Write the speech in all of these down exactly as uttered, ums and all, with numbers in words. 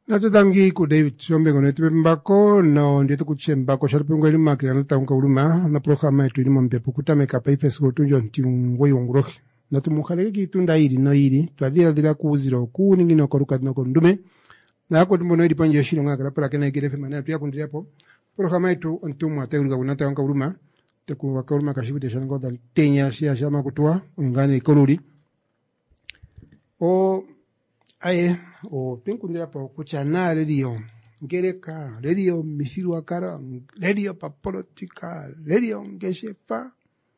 Nato tangi ku David Sombe ngono tipe mbako na ndito kuche mbako sharipe ngweli maki anata unka uluma na programa yetu ilimo mpepo kutameka paipe siku tunjo ntiungwe yonguroki. Nato mukhaleke kitunda iri no iri twadhira dhira kuuziro kuu ningi no koruka dino ndume na hako tumbono iri panje shiro ngakala pala kena ikirefe manea tuya kundiriapo programa yetu ontumu ateuruka unata unka uluma teku waka uluma kashibute shango dha tenya siya shama kutua uingane ikoruri o aye o penkundira pa kuchana radio ngereka radio misiru akara radio pa politika radio ngeshefa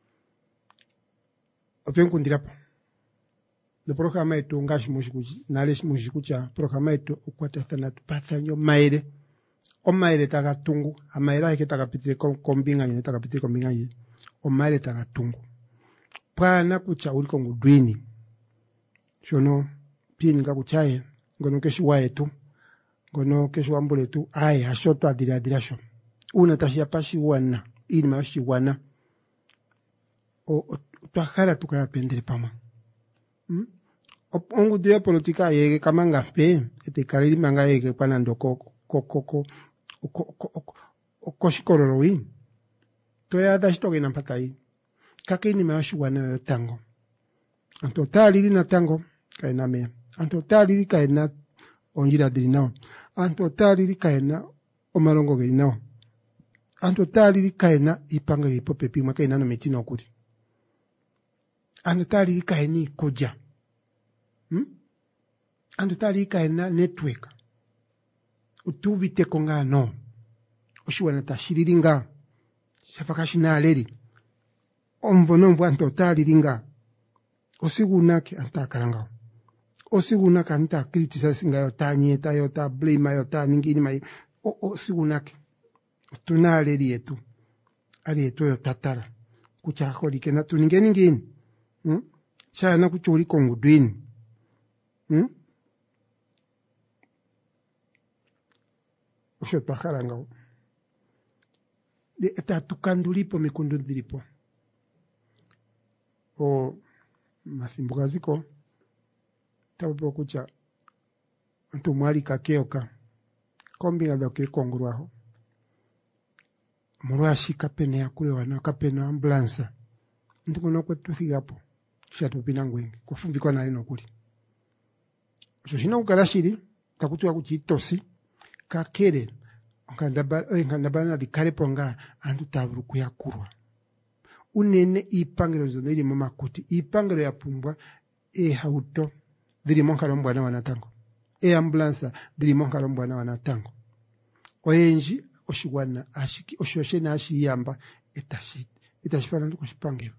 o penkundira pa the programa yetu ngashi mushikuchi naleshi mushikucha programa yetu ukwata sana tupathanyo maere o maere tagatungu amaera yake tagapitire kombinga nyine tagapitire kombinga nyine o maere tagatungu pana kucha uliko ngudwini shono pini nga kuchaye ngono keshi waetu ngono keshi wambule tu ai hashoto adira adira sho una tashia pashi wana ini mashi wana o twakhala tukaya pendere pamwe hmm? Ongu dia politika yeke kamanga pe ete kariri manga yeke pana ndoko koko koko koshikororo wi toya dashitoke na mpatai kakini mashi wana tango anto tali na tango kaina me anto tali kaina onjira diri nao anto tali kaina omarongo geri nao anto tali kaina ipanga ripope pima kaina no metino kuri anto tali kaini koja hmm anto tali kaina network utuvite konga no oshiwana tashiriringa shafakashina aleri omvono mvu anto tali ringa osigunake antakarangao osigunaka anta criticize ngayo tanyeta yo ta blame yo ta ningini mai osigunake tunale yetu ali yetu yo tatara kucha kholi kena tuningeni ngini hm chana kuchuri kongudwini hm osho pakarangao de tatukandulipo mikundundilipo o mafimbukaziko tapo kucha antu mwali kakeoka kombi ngado ke kongruaho murwashi kapene yakule wana kapene ambulance ndikono kwetu thigapo shatu pinangwenge kufumvikwa na ino kuli so shina ukarashiri takutwa kuchitosi kakere ngandaba ngandabana dikare ponga antu taburu kuyakurwa unene ipangiro zono ili mama kuti ipangiro ya pumbwa e hauto diri monka lombwana wanatango e ambulance diri monka lombwana wanatango oyenji oshigwana ashiki oshoshe na ashiyamba etashi etashifana ndo kushipangiro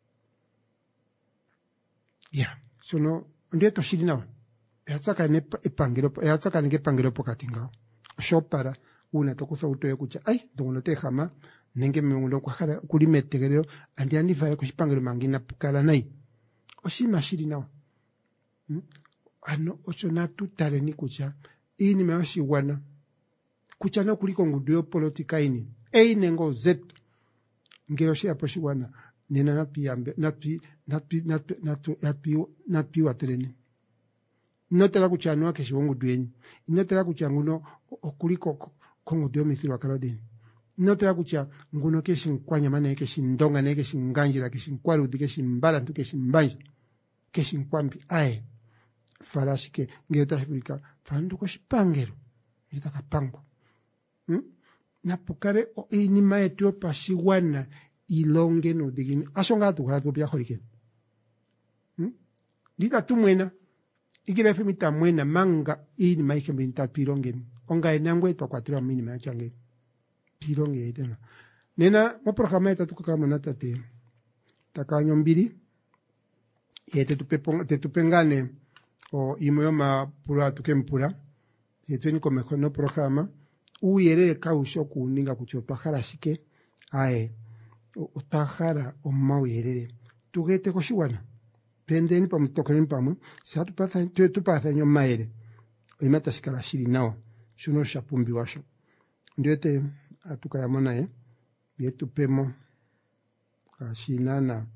ya sono ndiye toshiri nawa yatsaka ne ipangiro yatsaka nge pangiro pokati ngao shopara una tokusa utoye kucha ai ndongo tehama nenge mungu kwa khala kulimetegerero andi andi fara kushipangiro mangina pukala nai oshima shiri nawa hmm? Ano ochona tutare ni kucha ini mewashi wana kucha na kuliko ngudio politika ini ei nengo zetu ngero shi apo shi wana nina napi ambe napi napi napi napi napi napi watereni notela kucha no ke shibongo dweni notela kucha nguno okuliko kongo dio mithiro akarodini notela kucha nguno ke shinkwanya mane ke shindonga ne ke shinganjira ke shinkwaru dike shimbala ntuke shimbanje ke shinkwambi ae farashike ngeta Afrika fandu ko shipangero nitaka pango hmm? na pukare o ini maeto pashiwana ilonge no digini ashonga tu gara topia horike hmm? Dita tumwena ikile femita mwena manga ini maike mbinta pironge onga enangwe to kwatira mini machange pironge etena nena mo programa eta tukaka monata te takanyo mbili yete tupeponga te tupengane o imoyo ma pura tukempura yetweni komeko no programa uyerere kausho kuninga kuchopa harashike ae utahara o mawierere tugete koshiwana pendeni pa mtokeni pamwe satu patha tu patha nyo maere imata shikala shiri nao shuno shapumbi washo ndiote atukayamona eh yetu pemo kashinana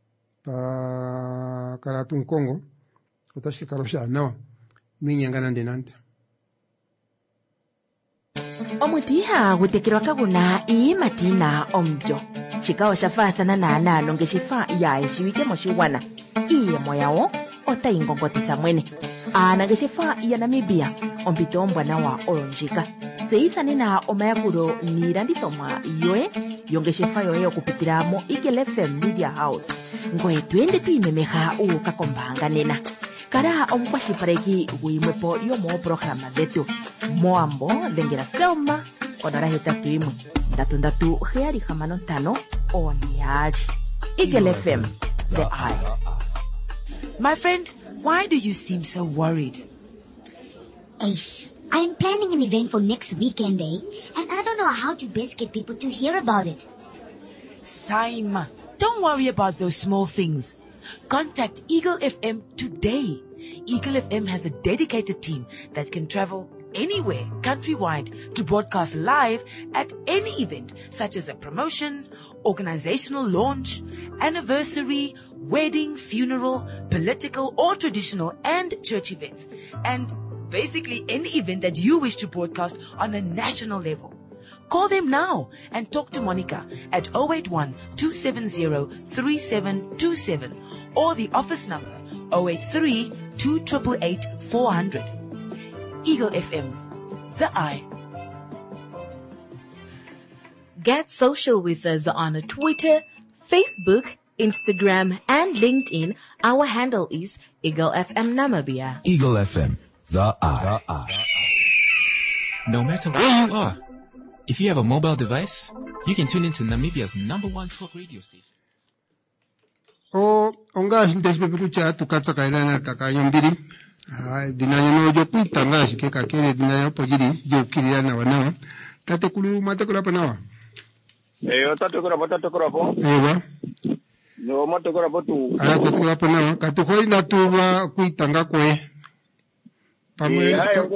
pa karatun Kongo utashika karosha nao minyangana ndenanda Omutiha gutekirwa kaguna ii matina omjo. Chikawa shafathana na analo ngeshifa ya eshiwike moshiwana. Iye moyao ota ingongotitha mwene. Ana ngeshifa ya Namibia ompito ombwana wa olonjika. Zeithane na omayakuro nilandithomwa yoe yongeshefa yoye okupitira mo Eagle F M Media House. Ngoye twende tuimemeha uuka kombanga nena. Kara omukwashipareki wimwepo yomo programa dhetu. Moambo dhengera Selma onara hetatu imwe ndatu ndatu heyari hamano ntano onyari. Eagle F M, the eye. My friend, why do you seem so worried? Ace, I'm planning an event for next weekend, eh? And I don't know how to best get people to hear about it. Saima, don't worry about those small things. Contact Eagle F M today. Eagle F M has a dedicated team that can travel anywhere countrywide to broadcast live at any event, such as a promotion, organizational launch, anniversary, wedding, funeral, political or traditional and church events, and basically any event that you wish to broadcast on a national level. Call them now and talk to Monica at zero eight one, two seven zero, three seven two seven or the office number zero eight three, two eight eight, eight four zero zero. Eagle F M, the eye. Get social with us on Twitter, Facebook, Instagram, and LinkedIn. Our handle is Eagle F M Namibia. Eagle F M, the eye. The eye. No matter where you are, if you have a mobile device, you can tune into Namibia's number one talk radio station. O onga ndeshbe bikucha tukatsa kailana takayo mbiri. Ah, dinayo no jo pitanga shike kakere dinayo pojiri jo kirana wanawa. Tate kulu mate kula panawa. Eh, tate kula bata kula po. Ewa. No mate kula botu. Ah, tate kula panawa. Katu koi na tuwa kuitanga kwe. Pamwe.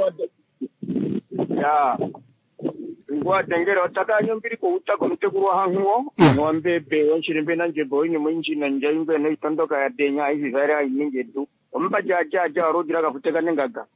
Ya. Ngwa tengere otaka nyombiri ko utako mutekuru hanguo. Ngombe be onchirimbe nanje boyinyo mwinchi nanje imbe no itondoka ya denya hivi zara iningedu. Omba jaja ja rodira kafuteka nengaga.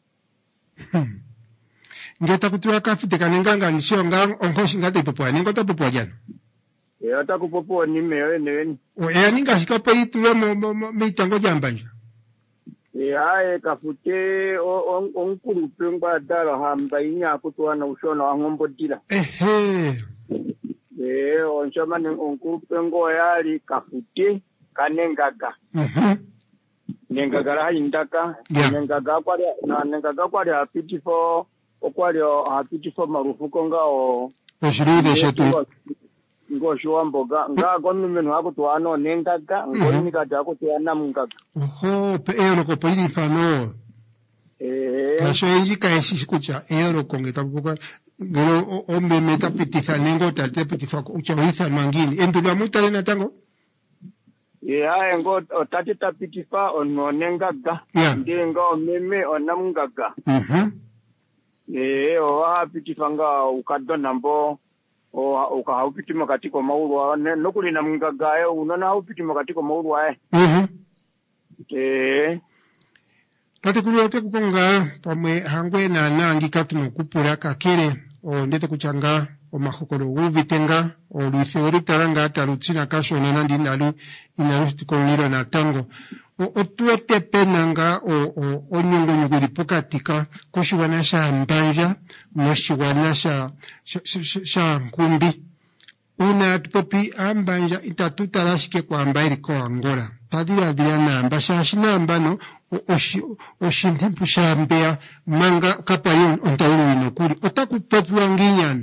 Ngeta kutua kafuteka nenganga nisho ngang onkoshi ngate popoa ningota popoa jana. E ata kupopoa ni mewe neweni. O e aninga shikapa itu mo meitango jambanja. E hae kafute on onkuru pengba dala hamba inya kutua na ushona wa ngombo dila. Ehe. E onshama ni onkuru pengo yali kafute kanengaga. Mhm. Nengaga ha indaka. Nengaga kwali na nengaga kwali apiti fo okwali apiti fo marufuko nga o. Oshirude shetu. Ngo shwamboga nga gomimeno akutu ano nengaga ngoni kada akutu ana mungaga. Oho, pe euro ko pili fano. Eh. Kasho inji kaeshi sikucha euro kongeta buka ngero ombe meta pititha nengo tate pititha ucha witha mangini. Endula mutale na tango? Yeah, ngo otati tapitifa ono nengaga. Ndenga meme onamungaga. Mhm. Eh, o apitifa nga ukadona mbo o ukahapitima katiko maulwa nokuli na mungaga yo unona upitima katiko maulwa eh. Mhm. Eh. Tate kulote kukonga pamwe hangwe na nangi katuno kupura kakere o ndete kuchanga o mahokoro ubitenga o luithori taranga ata lutsina kasho na nandi nalu inarusti koniro na tango o otuete penanga o o onyongo nyuguri pokatika koshiwana sha mbanja moshiwana sha sha nkumbi una tupopi ambanja itatuta rashike kwa ambairi ko angora padira dirana ambasha shinambano oshi oshindimpu shambea manga kapayon ontauru inokuri otaku popua nginyano.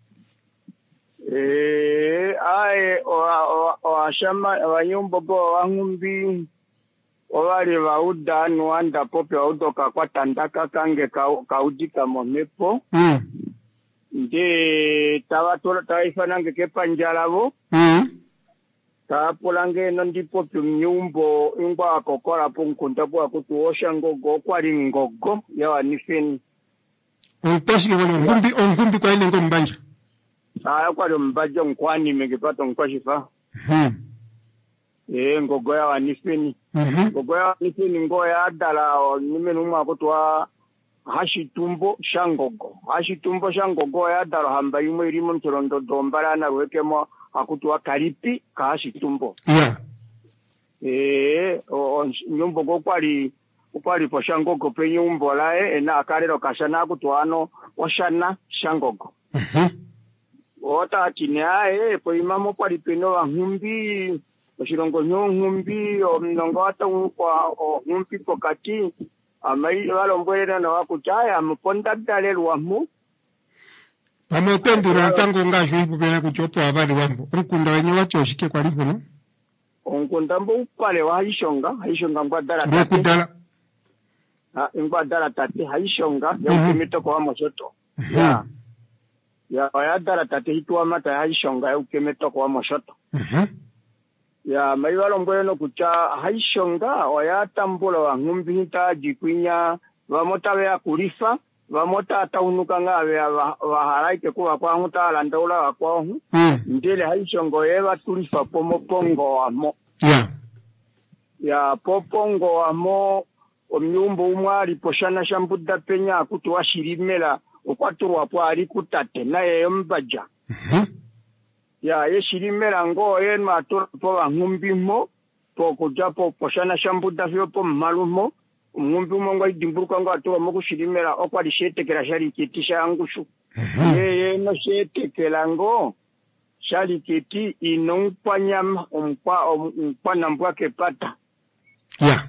Eh, ae o o o ashama abanyumbo bo wangumbi obali bauda nuanda pope audoka kwa tandaka kange kaudika momepo. Mm. Nde tawatola taifa nange kepanjalabo. Mm. Tapulange nondi pope mnyumbo ingwa kokola punkunta kwa kutuosha ngogo kwa ngogo yawa nifeni. Ontashi ke wano ngumbi ngumbi kwa ile ngombanja. Ah, kwa lo mbajo nkwani mengepata nkwashifa. Hmm. Eh, ngogo ya wanifeni. Mhm. Ngogo ya wanifeni ngo ya adala nimenu mwa kutwa hashitumbo shangogo hashitumbo shangogo ya daro hamba yimwe irimo mchirondo dombara na ruwekemo akutwa karipi ka hashitumbo yeah eh o nyumbo go kwali kwali po shangogo pe nyumbo lae na akarero kashana kutwano oshana shangogo mhm ota chineae po imamo kwali peno wa humbi oshirongo nyumbi o mnongo ata kwa o humbi pokati amai walombwera na wakuchaya muponda dalelwa mu pamotendura tango ngasho ipopera kuchopo abali wambo rukunda wenye wacho shike kwa lipo no onkunda mbo upale wa haishonga haishonga ngwadala tate rukudala ha ngwadala tate haishonga ya ukimito kwa moshoto ya ya ya dala tate hitwa mata haishonga ya ukimito kwa moshoto mhm ya mai walombwera no kucha haishonga oya tambulo wa ngumbi hita jikwinya wamotawe ya kulifa vamota ataunuka ngawe vaharaike kuwa kwa nguta alandaula wa kwa hu mm. ndele haishongo eva tulifa pomo pongo wamo yeah ya popongo wamo omnyumbo umwari poshana shambuda penya akutu washirimela ukwaturwa po ari kutate naye mbaja mhm ya yeshirimela ngo yenu atura po vangumbimo po kujapo poshana shambuda fyo po malumo umumbi umongo idimburuka ngo atuwa mo kushirimera okwali shetekera shali kiti shangushu yeye no shetekera ngo shali kiti inonkwanyama umpa umpa nambwake pata yeah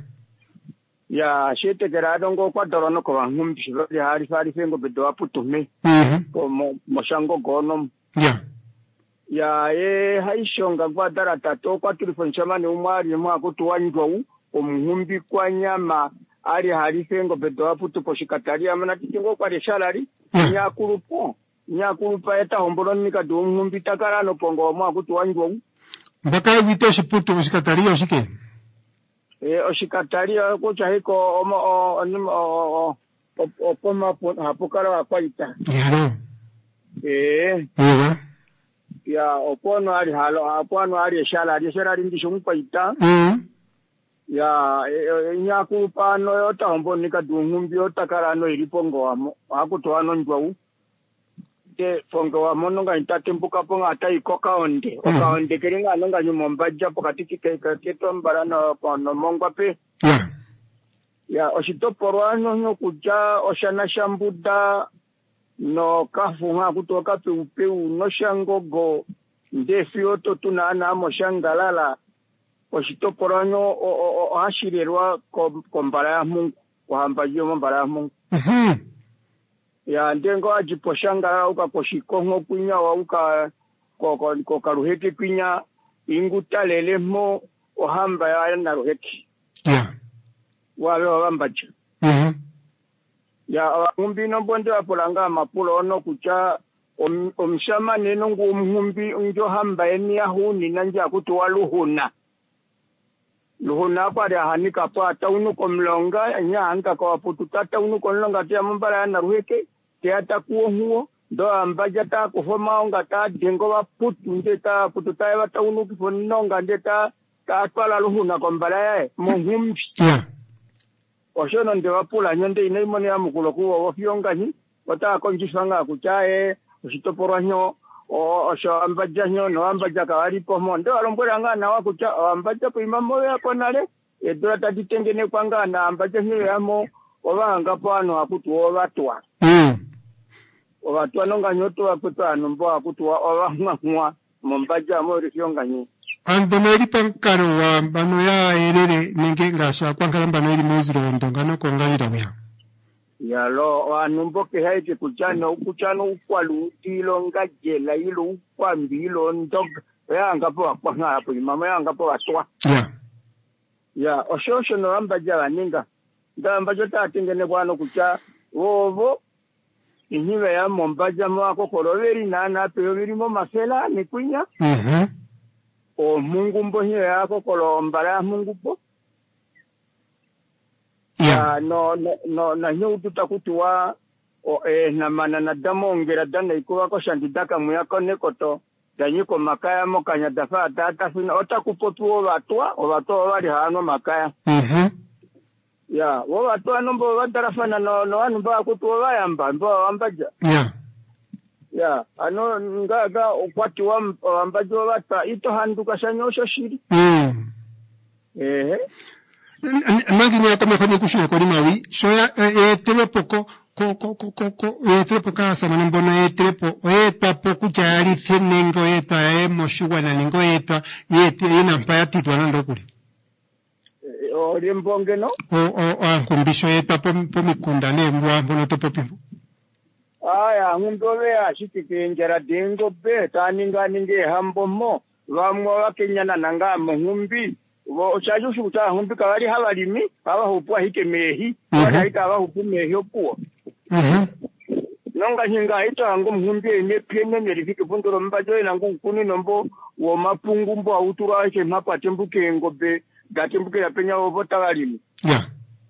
ya shetekera dongo kwa dorono ko ngumbi shibali hari fari fengo bedo aputume mhm ko moshango gono yeah ya ye haishonga kwa dara tato kwa telefoni chamani umwari mwa kutuwanjwa u umhumbi kwa nyama ari harifengo bedo aputu poshikataria amana tikingo kwa reshalari yeah. nyakulupo nyakulupa eta homboloni ka do ngumbi takara no pongo mwa kutuwanjwa u mpaka wite shiputu poshikataria oshike e oshikataria ko chahiko omo o o o poma hapokara kwa ita yaro eh yeah ya opono ari halo opono ari reshalari reshalari ndisho kwa ita mhm ya nyaku pano yota hombo nika dungumbi yota karano ilipongo wamo akuto ano njwau te pongo wamo nonga intatembuka ponga ata ikoka onde oka onde keringa nonga nyumombaja pokati kike keto mbarana kono mongwa pe yeah ya oshitoporwano no kuja oshana shambuda no kafunga kutoka pe upeu no shangogo ndefi oto tunana amo shangalala oshitoporanyo ohashirerwa kombara ya Mungu kuhamba yo mbara ya Mungu mhm ya ndengo ajiposhangara uka koshikongo kunya wa uka ko ko karuheke kunya ingutalelemo ohamba ya na ruheke yeah wawe wambacha mhm ya ngumbi no bonde apolanga mapulo ono kucha omshama neno ngumbi unjo hamba eni yahuni nanja kutuwa luhuna luhuna kwa ya hanika po atauno komlonga nya anga kwa putu tata uno komlonga tia mbara na ruheke tia takuo huo do ambaja ta kufoma onga ta dengo wa putu ndeta putu ta wa tauno kifononga ndeta ta twala luhuna kombala yae muhumbi yeah oshono ndewa pula nyonde inaimoni ya mukulo kuwa wafionga ni wata konjifanga kuchae usitoporanyo o osho ambaja nyo no ambaja kawari pomo ndo alombora ngana wa kucha ambaja po imamo ya konale edura tatitengene kwanga na ambaja nyo yamo obanga pano akutu obatwa mm obatwa nonga nyoto akutu anombo akutu obanga mwa mombaja mo rifionga ni Antono eri pankaro wa bano ya erere nenge ngasha kwankala bano eri moziro ndongano kongalira bya. Ya lo anumbo ke haiti kuchana ukuchana ukwalu tilo ngajela ilo ukwambilo ndog ya ngapo akwanga hapo mama ya ngapo atwa. Yeah. Ya oshosho no amba jala ninga. Ndamba jota atingene kwano kucha wovo inhiwe ya mombaja mwako koroveri nana peoveri mo masela ni kunya. Mhm. O Mungu mbo hiyo yako kolombara ya Mungu po. Yeah. no no no na hiyo tutakutua o eh na mana na damo ngera dana ikuwa ko shandidaka muyako nekoto danyiko makaya mo kanya dafa tata fina otakupotuo batwa o batwa bali hano makaya. Mhm. ya wo watu anombo watarafana no no anu ba kutu wayamba mbo wambaja ya ya ano ngaga ukwati wambaja wata ito handuka sanyosha shiri mm eh mangi ni akome kwenye kushina kwa limawi so ya e telepo ko ko ko ko ko e telepo kasa na mbona e telepo e papo kuchali thenengo e pa e moshuwa na ningo e pa e ina mpaya titwa na ndokuli o rimbonge no o o ankumbisho e papo po mikunda le mbwa mbono topo pimbo aya ngumdove ya shitikenjera dengo be taninga ninge hambo mo vamwe wakenyana nanga muhumbi wo chajushu kuta humbi kawali habalimi aba hupwa hike mehi wala hika aba hupu mehi opuo mhm nonga hinga ita ngo muhumbi ene pene nerifike pundoro mbajo ina ngo kuni nombo wo mapungu mbo autura ke mapa tembuke ngobe gatembuke ya penya wo botagalimi ya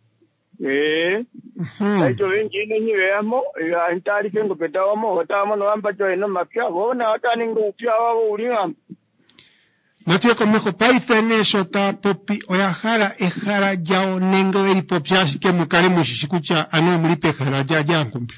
eh mhm aito wengi ne nyiwe amo ya ntari kengo betawamo watamo no ambajo eno mapya wona watani ngo upya wao ulinga Matio komejo paifene shota popi oyahara ehara jao nengo eri popyashi ke mukare mushishikucha ano muri pekara ja jankumbi.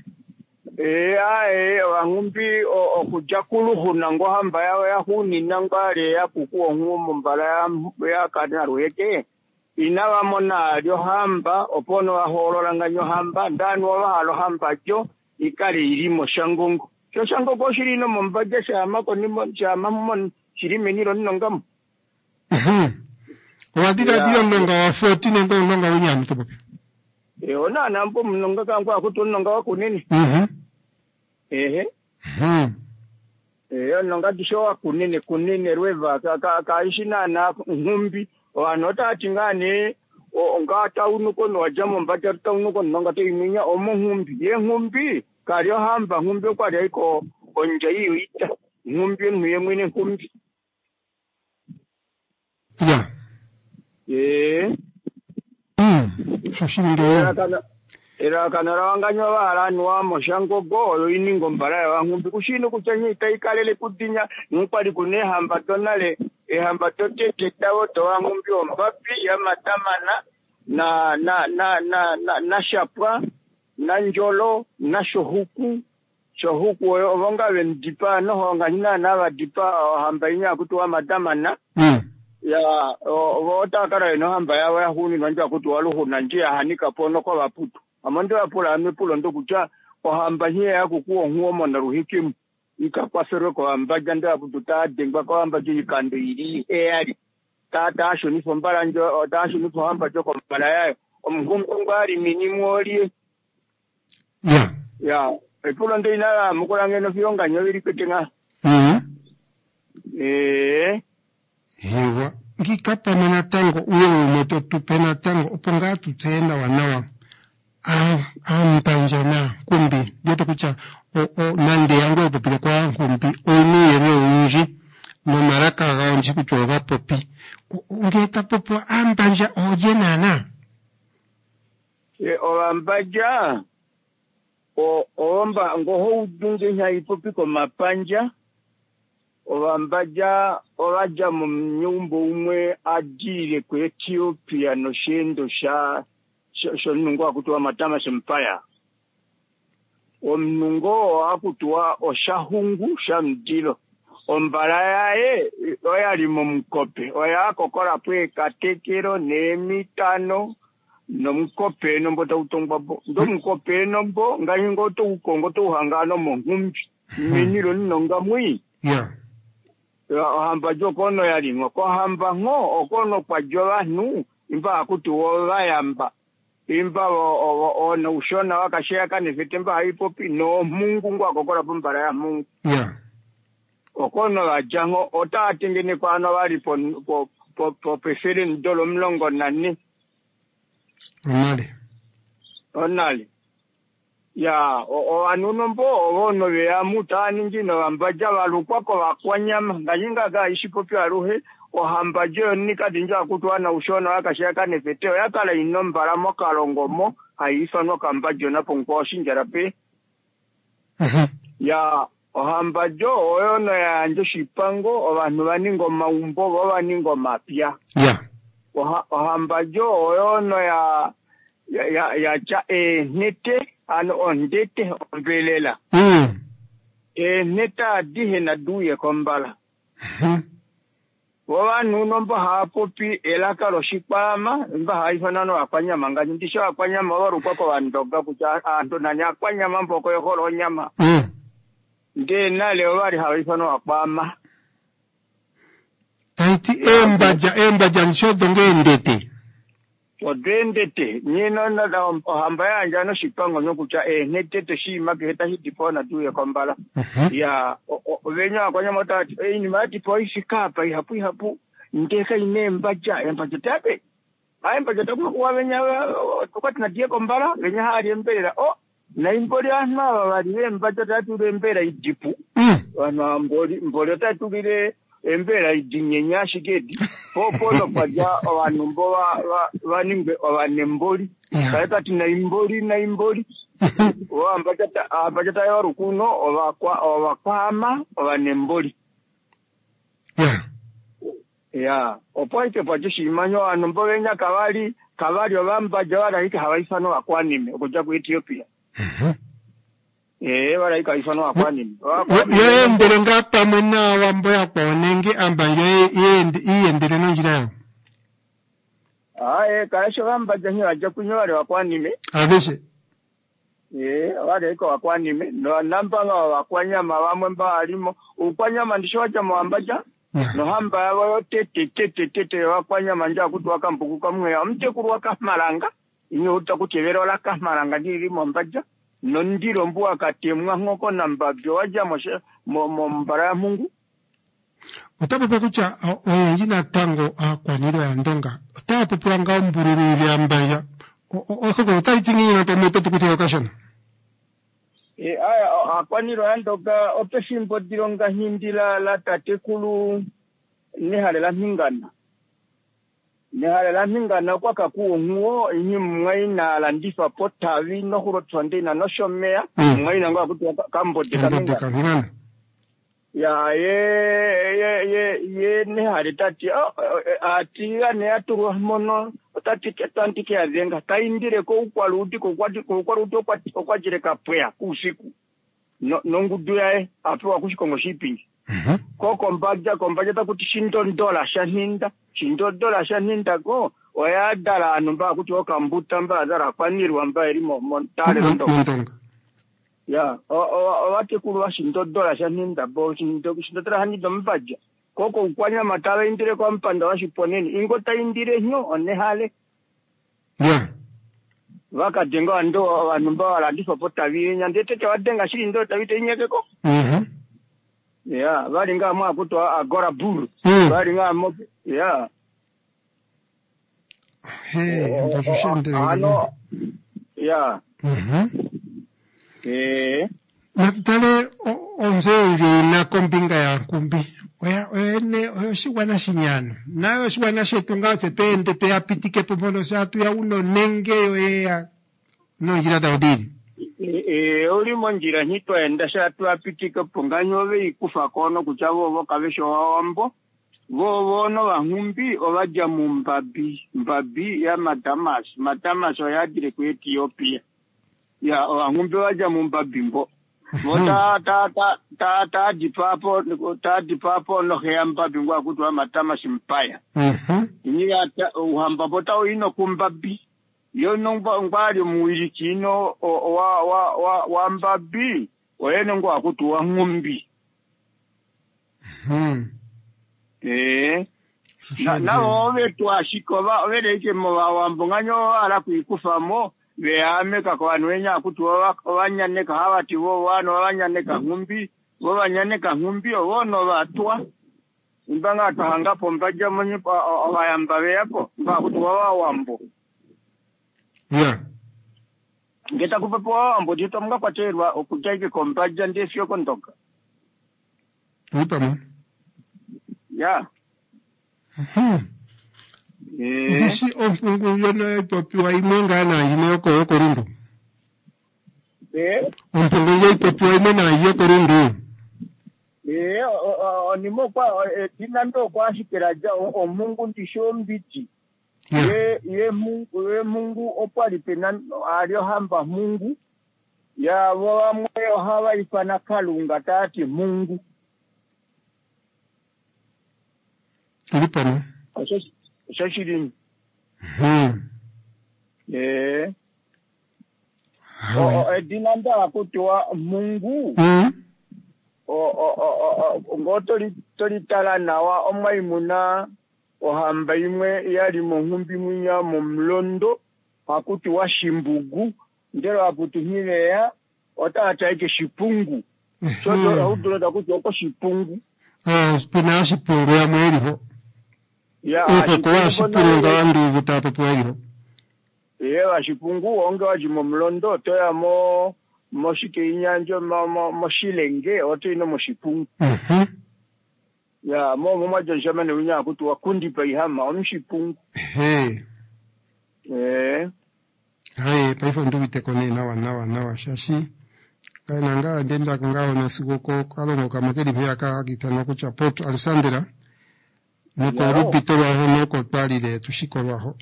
Eh ae wangumbi okujakulu hunango hamba yawe ya huni nangare ya kukuo ngumu mbala ya ya kadina ruheke inawa mona lyo hamba opono wa holo nganyo hamba ndani wa halo hamba jo ikari ilimo shangongo cho shangongo shirino mombaje shama konimo shama mon shirime niro nongam Mhm. Wadira dira nonga wa fourteen ngo nonga unyama to popi. E ona nampo mnonga kangu akutu nonga wa kunini Mhm. ehe Mhm. Eh nonga disho kunene kunene rweva ka ka kaishina na ngumbi wanota atingane ngata unuko no wajamo mbata unuko nonga te iminya omo ngumbi ye ngumbi karyo hamba ngumbi kwa reko onje iyo ita ngumbi nuye mwene ngumbi Ya. eh Mm. Shoshinde era kana era kana rawanganyo bala nwa moshango go iningo mbala wa ngumbi kushino kuchanyi itaikalele kudinya nupali kune hamba tonale e hamba tote tetawo to wa ngumbi ombapi ya matamana na na na na na, na shapwa na njolo na shohuku shohuku ovonga vendipa no honga nina na vadipa hamba inya kutuwa matamana Mm. ya vota kara ino hamba yawe ya huni nanja kutuwa luhu na njia hanika pono kwa waputu amando ya pula amepulo ndo kucha kwa hamba hiya ya kukuwa huo mona ruhikimu ika kwa sero kwa hamba janda ya putu taa dengwa kwa hamba jini kando ili eari taa taasho nifo mbala njo taasho nifo hamba joko mbala yayo omgumgungari minimoli Ya. ya epulo ndo inala mukulangeno fionga nyoviri kutenga Mhm. eee Hewa. Ngikapa mana tango uyo moto tupena tango oponga tutenda wanawa. Ah, ah mpanjana kumbi. Jeto kucha o o nande yango popile kwa kumbi. Onu yere unji. No maraka ga unji kuchoga popi. Ngeta popo ambanja oje nana. e oambaja o omba ngoho udunge nya ipopi ko mapanja oambaja oraja mu nyumba umwe ajire ku Ethiopia no shendo sha sho nungo akutuwa matama sempaya omnungo akutuwa oshahungu shamdilo ombala yae oyali mu mkope oya kokora pwe katekero nemitano no mkope no mbota utongwa bo ndo mkope no mbo ngayingo to ukongo to hangano mo ngumbi miniro ninonga mwi Ya. ya hamba joko no yali ngo ko hamba ngo okono kwa jola nu imba akutu wola yamba imba o o no ushona wakashia kane vitemba haipo pi no mungu ngwa kokora pumbara ya mungu Ya. okono la jango ota atingene kwa no wali po po po, po prefere ndolo mlongo nani Male. onali ya o, o anuno mbo o no be amutani ngino ambaja balukwa ko bakwanyama ngayinga ga ishipo pya ruhe o hambajo nikadinja kutwana ushona wakashaka ne veteo yakala inombara mokalongomo aifa no kambajo na ponko shinjara pe Mhm. ya o hambajo oyo no ya njo shipango abantu baningo maumbo baningo mapya Ya. o hambajo oyo no ya ya ya ya cha e nete ano ondete ombelela mm e neta dihe na duye kombala mhm wa nuno mba hapo pi elaka lo shipama mba haifanano akwanya manga ndisho akwanya mawaru kwa kwa ndoga kucha ando nanya akwanya mambo ko yokolo nyama mm nde na leo bali haifano akwama taiti embaja embaja nshodo ngendete odendete nyino na da hamba yanja no shipango nyokucha eh netete shima keta hitipona duye kombala mhm ya venya kwanya mota eh ni mati poisi kapa hapu hapu ndeka inemba ja embaja tabe aimba ja tabu kwa venya tukati na die kombala venya hali embera oh na imbori anma bali embaja tatu embera ijipu mm wana mbori mbori tatu bile embera idinyenyaa shigedi popo no kwaja abantu mbo banimbe abanembori kaita tina imbori na imbori wa ambajata ambajata yo rukuno obakwa obakwama abanembori yeah ya opoite paje shimanyo anombo benya kabali kabali obambaja wala hiki hawaifano akwanime okuja ku Ethiopia mhm eh wala hiki hawaifano akwanime ye ndere ngapa mena wambo yakonenge ambanje yende yendere nonjira ah eh kaisho bambaja nyo aja kunyore wakwanime abeshe eh wale iko wakwanime no namba nga wakwanyama bamwe mba alimo ukwanyama ndishoja mwambaja no hamba yabo tete tete tete wakwanyama nja kutwaka mpuku kamwe ya mte kurwa kamaranga inyo utakutebera wala kamaranga ndiri mwambaja no ndiro mbu akatemwa nkoko nambabyo waja moshe mo mbara Mungu utapepa kucha oyinjina tango akwaniro ya ndonga utapepa nga mbururu ya mbaya okoko utaitingi na tameto tukuti occasion e aya akwaniro ya ndonga opeshimbo dironga hindila la tatekulu ni halela mingana ni halela mingana kwa kakuo nguo inyi mwaina landifa potavi no huro twande na no shomea mwaina ngwa kutu kambode kamingana ya ye ye ye ye ne haritati ati ane aturu mono tati tantike azenga kaindire ko ukwaludi ko kwati ko kwaruto kwati ko kwajire kapya usiku no nongudu yae apewa kushikongo shipping mhm ko kombaja kombaja takuti shinto dola shaninda shinto dola shaninda ko oya dala anumba kuti okambuta mba dara kwanirwa mba irimo montale ndo ya o o wate kulwa shinto dola shaninda bo shinto shinto tra hanido mbaja koko ukwanya matala indire kwa mpanda wa shiponeni ingota indire nyo one hale yeah waka denga ndo anumba wala ndifa potavi nyandete cha wadenga shiri ndo tavite nyekeko mhm yeah bali nga mwa kuto agora buru bali nga mo yeah hey ndo tushende ano yeah mhm eh natale onze na kombinga ya kumbi oya ene oshiwana shinyano nayo shiwana shetunga sepende te apitike pomono satu ya uno nenge oya no jira daudiri eh oli monjira nyitwa enda shatu apitike ponganyo be ikufa kono kuchavo bo kabesho wambo bo bono bahumbi obaja mu mbabi mbabi ya madamas madamas oya dire ku Ethiopia ya bahumbi waja mu mbabi mbo Mota ta ta ta ta dipapo ta dipapo no heamba bingwa kutwa matama simpaya. mhm Ni ata uhamba bota ino kumbabi. Yo nongba ngwali muiri kino wa wa wa wambabi. Oyene ngwa kutwa ngumbi. mhm Eh. Na na owe twashikoba owe ke mo wambonganyo ala kuikufamo beameka kwa nwenya kutuwa wanyane hawati wo wano wanyane ngumbi wo wanyane ngumbi wono batwa imbanga tahanga pombaja munyi abayamba bepo mba kutuwa wambo yeah ngeta kupepo wambo dito mga kwaterwa okujaike kombaja ndesyo kondoka upa mo ya mhm eh ndisi ompungu yona ipopiwa imenga na ine ko korundo eh ompungu yo ipopiwa ime na yo korundo eh onimo kwa dinando kwa shikiraja omungu ndisho mbiti Yeah. Ye ye Mungu ye Mungu opali penan alio hamba Mungu. Ya wa moyo hawa ifana kalunga tati Mungu. Tulipa no. Shashiri. Hmm. Eh. O edinanda kutwa Mungu. Hmm. O o o ngotori tori tala nawa omaimuna ohamba imwe yali mu nkumbi munya mu mlondo akuti wa Shimbugu ndero aputuhile ya otata ike Shipungu choto audola kuti oko Shipungu ah spina Shipungu ya mweliho ya oko kwa Shipungu ngandu butapo pweliho yewa Shipungu onge waji mu mlondo toya mo moshike inyanjo mo mo moshilenge oto ino mo Shipungu mhm ya mo mo majo jamani unya kuti wakundi pa ihama omshipungu hey eh hai paifo ndubite kone nawa nawa nawa shashi kana nga ndenda ngao na sugoko kalongo kamakedi pya ka kitano kucha Port Alexandra nuko rupito wa hono ko palile tushikorwaho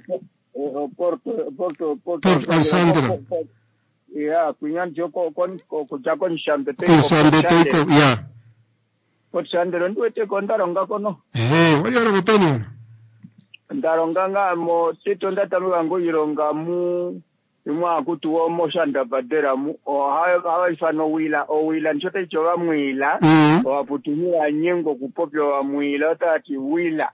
Porto Porto Port Alexandra ya kunyanjo ko kon ko jako nishambe te ko sambe teko ya Port Alexandra ndwete ko ndaronga kono eh wali ora mutoni ndaronga nga mo titonda tamuka ngo ironga mu imwa kuti wo moshanda badera mu o hayo hayo ifano wila o wila nchote chowa mwila mm. o aputumira nyengo kupopyo wa mwila tati wila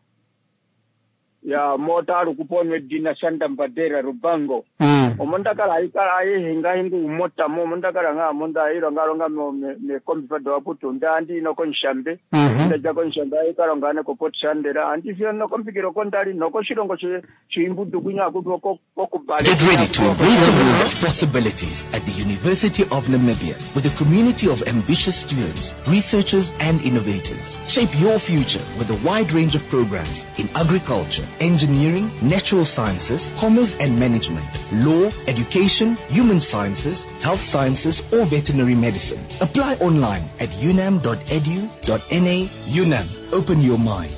ya motaru kuponwe dina shanda badera rubango mm. o mondakala ikala ayi hinga hingu mota mo mondakala nga monda iro ngaronga mo me, me kombi fado aputu ndandi no konshambe mm -hmm. nda jako nshamba ikala ngane ko pot shandera andi fio no kompikiro kondali no ko shirongo che chimbudu kunya kuto ko ko bale. Get ready to embrace a world of possibilities at the University of Namibia with a community of ambitious students, researchers and innovators. Shape your future with a wide range of programs in agriculture, engineering, natural sciences, commerce and management, law, education, human sciences, health sciences or veterinary medicine. Apply online at unam dot edu dot n a. UNAM, open your mind.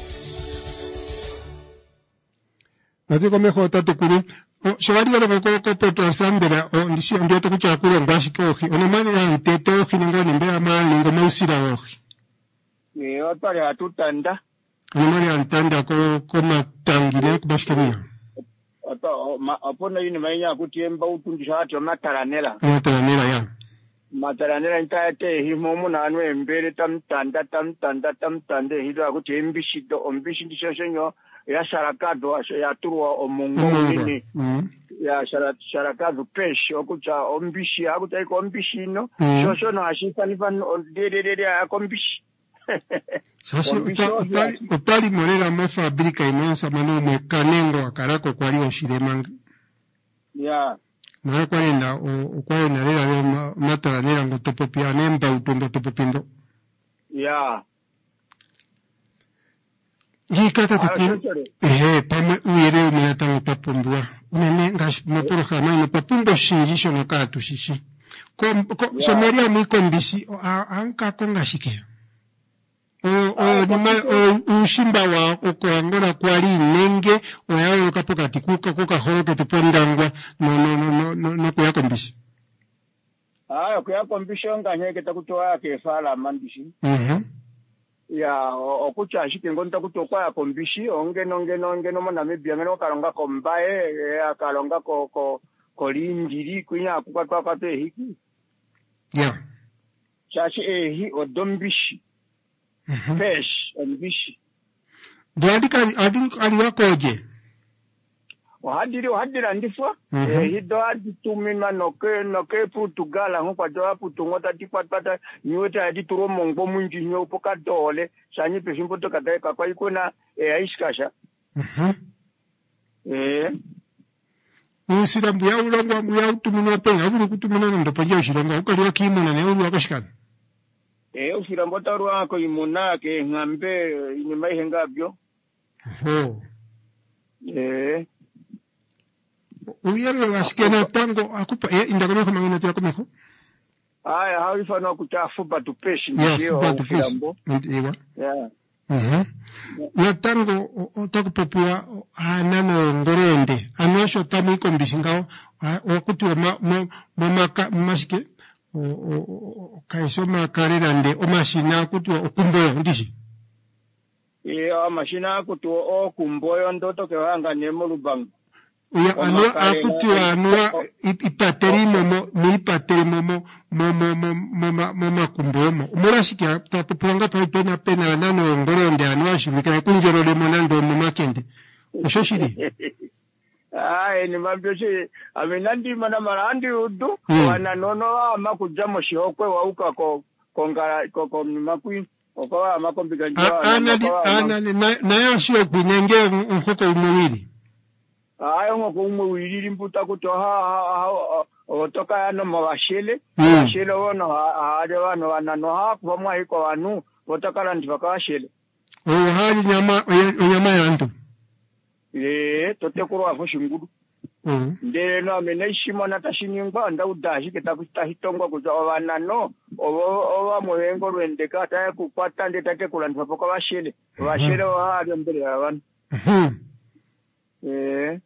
Natiko meho tatukuru shawari wala ko ko Port Alexandra o ndisho ndio to kucha kuro ngashi kohi ona mani ya teto hiningo nimbe mali ngo musira ohi e otale atutanda ona mani antanda ko ko matangire kubashikenia ata apona yini manya kuti emba utundisha ati mataranela mataranela ya mataranela ntaate himomu nanu embere tamtanda tamtanda tamtande hido akuti embishido ombishindisho shenyo ya sharakado ya turwa omungo nini mm. ya sharat sharakado pesh okucha ombishi akuta iko ombishi no mm. shosho no ashika nifan dedede ya kombishi sasa utali utali morera mo fabrika imensa manu me kanengo akarako kwali oshiremangi ya na kwenda o kwenda rera mataranera ngo topopia nemba utondo topopindo ya Yikata tupu, ehe, pame uire umeata mupapundua. Unene ngash moporo kama ino papundo shinjisho no katu shishi. Ko ko somaria mu kombisi anka konga shike. O o nima o ushimba wa okuangora kwali nenge o yao kapoka tikuka koka horoke tupondangwa no no no no no kuya kombisi. Ah, kuya kombisi nga nyeke takutoa ke fala mandishi. Mhm. Ya okucha shike ngonta kutokwa ya kombishi onge nonge nonge no Namibia ngeno kalonga kombae akalonga ko ko kolindiri kunya akupatwa kwate hiki ya chachi ehi odombishi mhm pesh ombishi Dadika adin aliwa koje ohadiri ohadira ndifwa ehi do aditumina noke noke Portugal ngo kwa do aputungota tipatata nyote adituro mongo munji nyo poka dole sanyi peshimpo to kadai kwa ikona aishikasha mhm eh Usira mbuya ulongo mbuya utumina penga uri kutumina ndo paje ushiranga ukaliwa kimona ne uri wakashikana eh usira mbota ruwa ko imuna ke ngambe inyuma ihengabyo ho eh Uyalo wasikena tango akupa e indagano kama ngina tira komeko aya haifana kutafuba tupeshi ya ndio fuba tupesi ufambo ndiwa yeah mhm Yatango otakupopua hanano ngorende. Anuasho tamu kombisingao wakuti wa mamaka masike o kaisoma karerande o mashina kuti okumboyo ndishi. Iya mashina kuti okumboyo ndoto ke wanga nemo lubang. Uya anua akuti wa anua ipateri momo ni ipateri momo momo momo momo kumbomo. Umurashiki tapupanga pa pena pena nano ngorende anua shimika kunjero le monando mumakende. Ushoshiri. Ai ni mabyoshi amenandi mana marandi udu wana nono ama kujamo shihokwe wauka ko kongara ko ko makui ko ama kombiga njwa ana ana na yashio kunenge nkoko umwili ayo ngoko umwili mputa kutoha otoka ano mawashele mawashele wono haade wano wanano ha kwa mwa iko wanu otoka ndi bakawashele o hali nyama nyama yantu eh tote kurwa vushungudu mhm ndere no ameneshimo natashinyingwa ndaudashi ketakusta hitongwa kuza wanano obo oba muhengo rwendeka ataye kukwata ndetake kulandwa poko bashele bashele wahali mbere yabantu mhm eh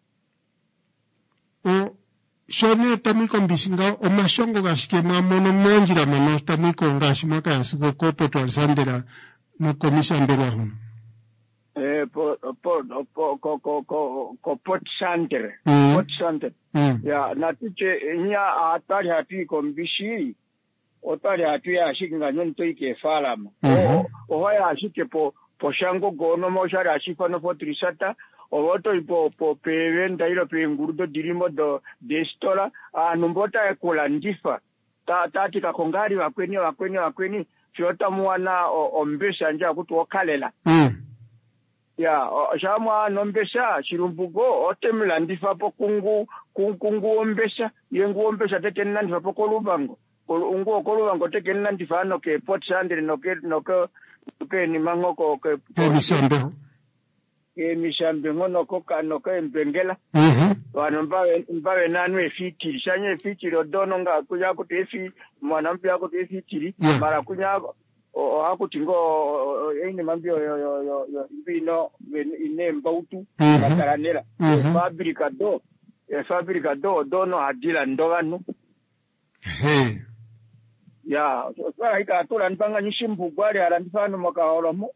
o shone tamiko mbisinga o mashongo gashike mamono monjira mano tamiko ngashima kayasiko kopo twalsandera no komisa mbere ahuno eh po po po ko ko ko ko pot center Mm. pot center Mm. ya na tiche nya atari hati kombishi otari hati ya shikinga nyonto ike falama Mhm. o o haya ashike po po shango gono mo shara ashifa no po trisata o voto ipo po pevenda ilo pe ngurdo dirimo do destola anumbota ekula ndifa ta tati ka kongari wakweni wakweni wakweni fiota mwana ombesha nja kuti okalela Mm. ya shamwa nombesha chirumbugo otemla ndifa po kungu kungu ombesha yengu ombesha tekenna ndifa po kolubango ungu kolubango tekenna ndifa no ke pot sandre no ke no ke ke ni mangoko ke Emishambeho. ke mishambe ngono ko kano ke mbengela Mhm. wano mbawe mbawe nanu efitiri shanye efitiri odono nga kuja kuti efi mwana mpya kuti efitiri Yeah. mara kunya o hakuti ngo ine mambio yo yo yo yo bino ine mbautu Mhm. bakaranera Mhm. fabrika do e fabrika do dono adila ndovanu Hey. ya so sara ika tola npanga nyishimbu gwali ala ndifano makaolomo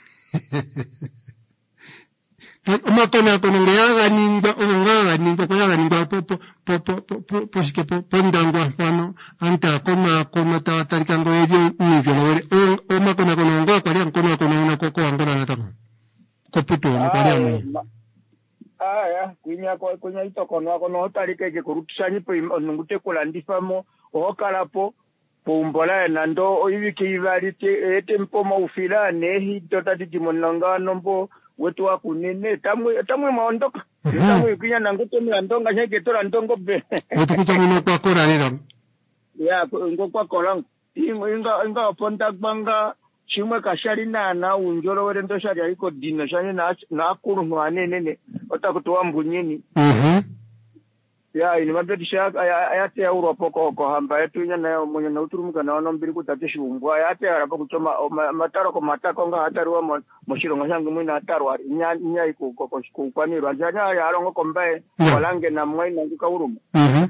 Umakona kono ngayaga ningwa ngayaga ningwa koyaga ningwa po po po po po po po sike po po ndangwa pano anta koma koma ta tarikango ejo ujo no o o makona kono ngwa kwa lian kono kono una koko angona na tamo ko puto no kwa lian aya kunya kwa kunya itoko no kono tarike ke kurutishanyi po ngute kula ndifamo okalapo pombola nando oyibike ivalite etempo maufila nehi totati timonangano mbo wetu wakunene tamwe tamwe maondoka tamwe kunya nangoto mlandonga nyeke tora ndongo be wetu kucha muno kwa kora lera ya ngo kwa kolang inga inga ponta banga chimwe kashari na na unjoro were ndo shari ayiko dino shani na na kuru mwane nene otakutoa mbunyeni mhm ya ini mabeti shaka ayate ya Europa ko ko hamba yetu nya na mwenye na uturumuka na ono mbiri kutatisha umbwa ayate arapo kuchoma mataro ko matako nga hataruwa mo moshiro nganyangu mwina hataruwa nya nya iku ko ko kwani rajanya ya arongo kombae walange na mwaina ngika urumu mhm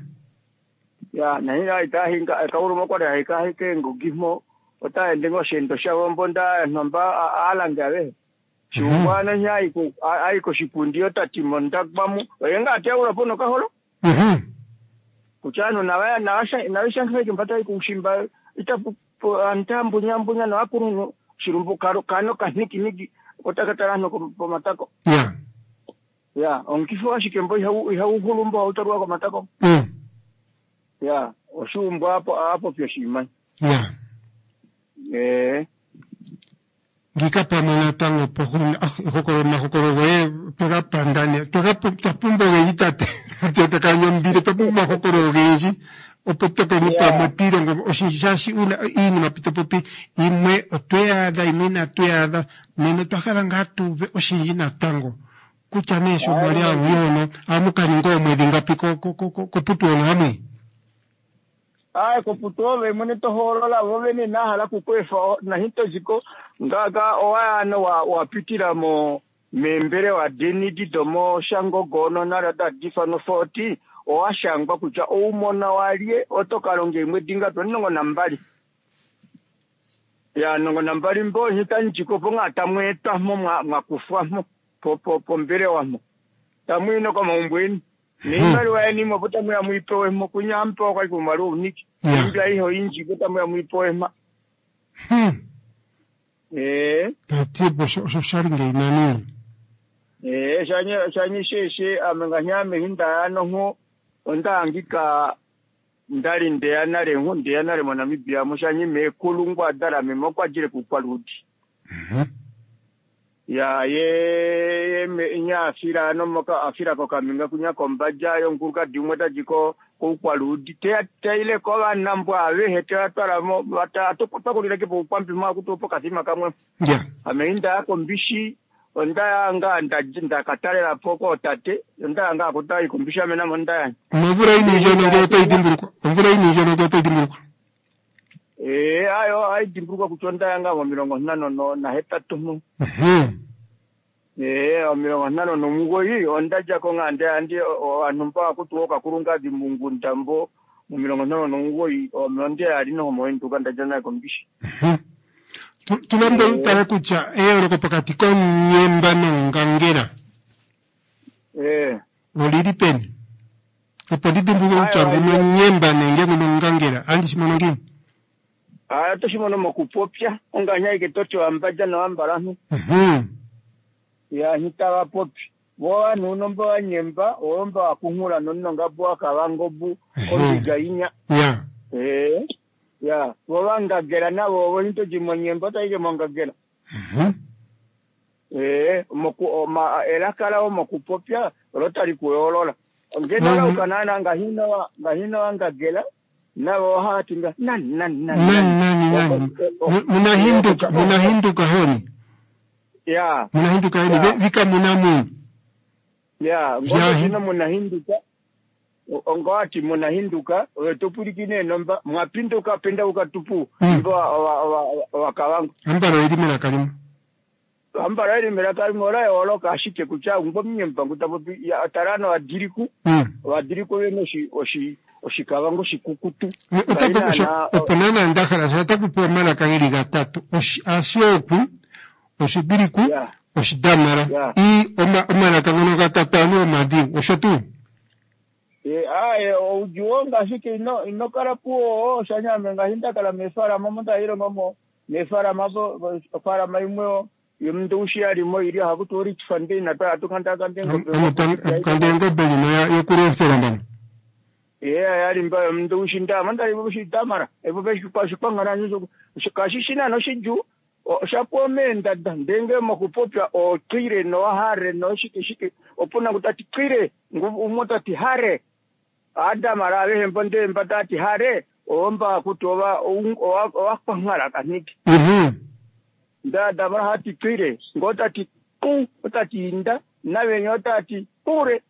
ya na ina itahinga ka urumu kwa da ika hike ngugimo ota ndengo shendo shawo mbonda nomba alanga we shumwana nya iku aiko shipundio tatimonda bamu yenga ate urapo no kaholo mhm kuchano na waya na washa na wisha ngeke mpata ikushimba itapu antambu nyambunya na akuru shirumbu karo kano kaniki niki otakatana ko matako ya ya onkifo shikembo hau hau hulumba utarwa ko matako mm ya oshumbu hapo hapo pia shima ya eh ngika pa mana tango po hun ah hokoro na hokoro we pega pandane pega tapumbo ge itate te te kanyo mbire tapumbo hokoro ge o poto ke ni pa mo piro ngo o shinjashi una ini mapito popi imwe otea da imina otea da nene takara ngatu o shinjina tango kucha nesho maria uyono amuka ngo mwe dinga piko ko ko ko putu ono ami ai ko puto we mone to horola wo ni na hala ku kwefa na hito jiko ngaga oano wa wapitira mo membere wa denidi domo shango gono narada difano forty oashangwa kucha oumona walie otokalonge imwe dinga tonongo nambali ya nongo nambali mbo hitanjiko ponga tamweta mo mwakufa mo po po mbere wamo tamwino kama umbweni nimali wa ni mo buta mwa muipowe mo kunyampa kwa kumaru niki ngira hiyo inji buta mwa muipowe ma hmm eh tatibo so sharinge inani eh shanye shanye sheshe amenganyame hinda ano ho ondangika ndali ndeyana le ho ndeyana le mona mibia mushanye mekulungwa dala memokwa jire kukwaludi mhm ya ye me nya afira no moka afira ko kaminga kunya kombaja yo nkuka dimweta jiko kukwaludi te ile ko banambwa ave heta tara mo bata tokupa kulile ke kwampi ma kutopo kasima kamwe yeah ameinda ko mbishi onda nga ndajinda katarela poko tate onda nga kutai kumbisha mena monda mvura ini jona ngo toidimburuko mvura ini jona ngo toidimburuko eh ayo ai dimburuko kuchonda yanga mo mirongo nano no na heta tumu mhm eh o mirongo nano no mugoyi onda jako ngande andi anumpa kutuoka kurunga di mungu ntambo mo mirongo nano no mugoyi o monde ali no mo entuka ndajana kombishi mhm tulanda utara kucha euro kopakati kon nyemba nongangera eh oliri peni opodide mbugo uchangu nyemba nenge nongangera andi simonongini aya to shimono mokupopya onganya iketocho ambaja na ambaranu mhm ya hitawa popi wa nunomba wa nyemba omba akuhura nononga bwa kabangobu obigainya ya eh ya wabangagera nabo bonito jimonyemba taike mongagera mhm eh moku ma elakala o mokupopya rotari kuolola ngena ukanana ngahina wa ngahina wangagela nabo hatinga nan nan nan nan munahinduka munahinduka honi ya munahinduka honi vika munamu ya ngona munahinduka ongati munahinduka topurikine nomba mwapinduka penda ukatupu ndo wakawangu ambara ili mera kalimu ambara ili mera kalimu ora oloka ashike kucha ngbo myemba ngutapopi ya tarano adiriku adiriku weno shi oshi oshikavango shikukutu utapo oponana ndakhala satakupo mala kangiri gatatu oshi asyoku oshidiriku oshidamara i oma omala kangono gatatu ano madi oshotu eh aye ujuonga shike ino ino karapuo shanya menga hinda kala mefara mamonda hiro mamo mefara mazo fara maimwe yumndushi ali mo iri hakutori chfande na ta tukanda kandengo kandengo beli na yokurofera mbana eh yali mba mndushi nda manda ibo shidamara ebo beshi kwa shipanga nyo shikashishina no shiju shapomenda ndenge makupopya o tire no hare no shike shike opuna kutati tire umota ti hare ada marawe mbonde mbadati hare omba kutoba owakwangala kaniki mhm nda da hati tire ngotati ku otati inda nawe nyotati pure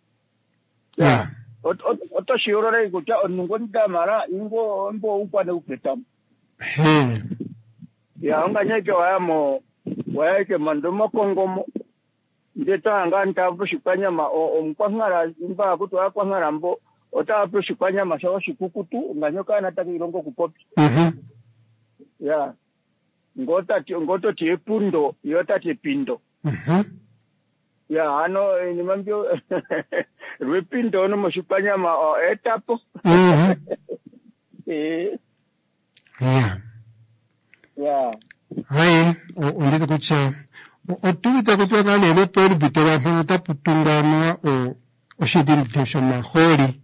ya oto shiorore kucha onungonda mara ingo mbo ukwane upetam he ya onganyeke wayamo wayake mandomo kongomo ndeta anga ntavushikanya ma omkwangara imba kuto akwangara mbo otavushikanya mashawo shikukutu nganyoka nataka irongo kupopi mhm ya ngota ngoto tiepundo yota tipindo mhm ya ano ni mambio repindo no moshikanya ma etapo mhm eh ya ya hai ondito kucha otuvita kutwaka lelo peri bitera hono taputungana o oshidin teshoma hori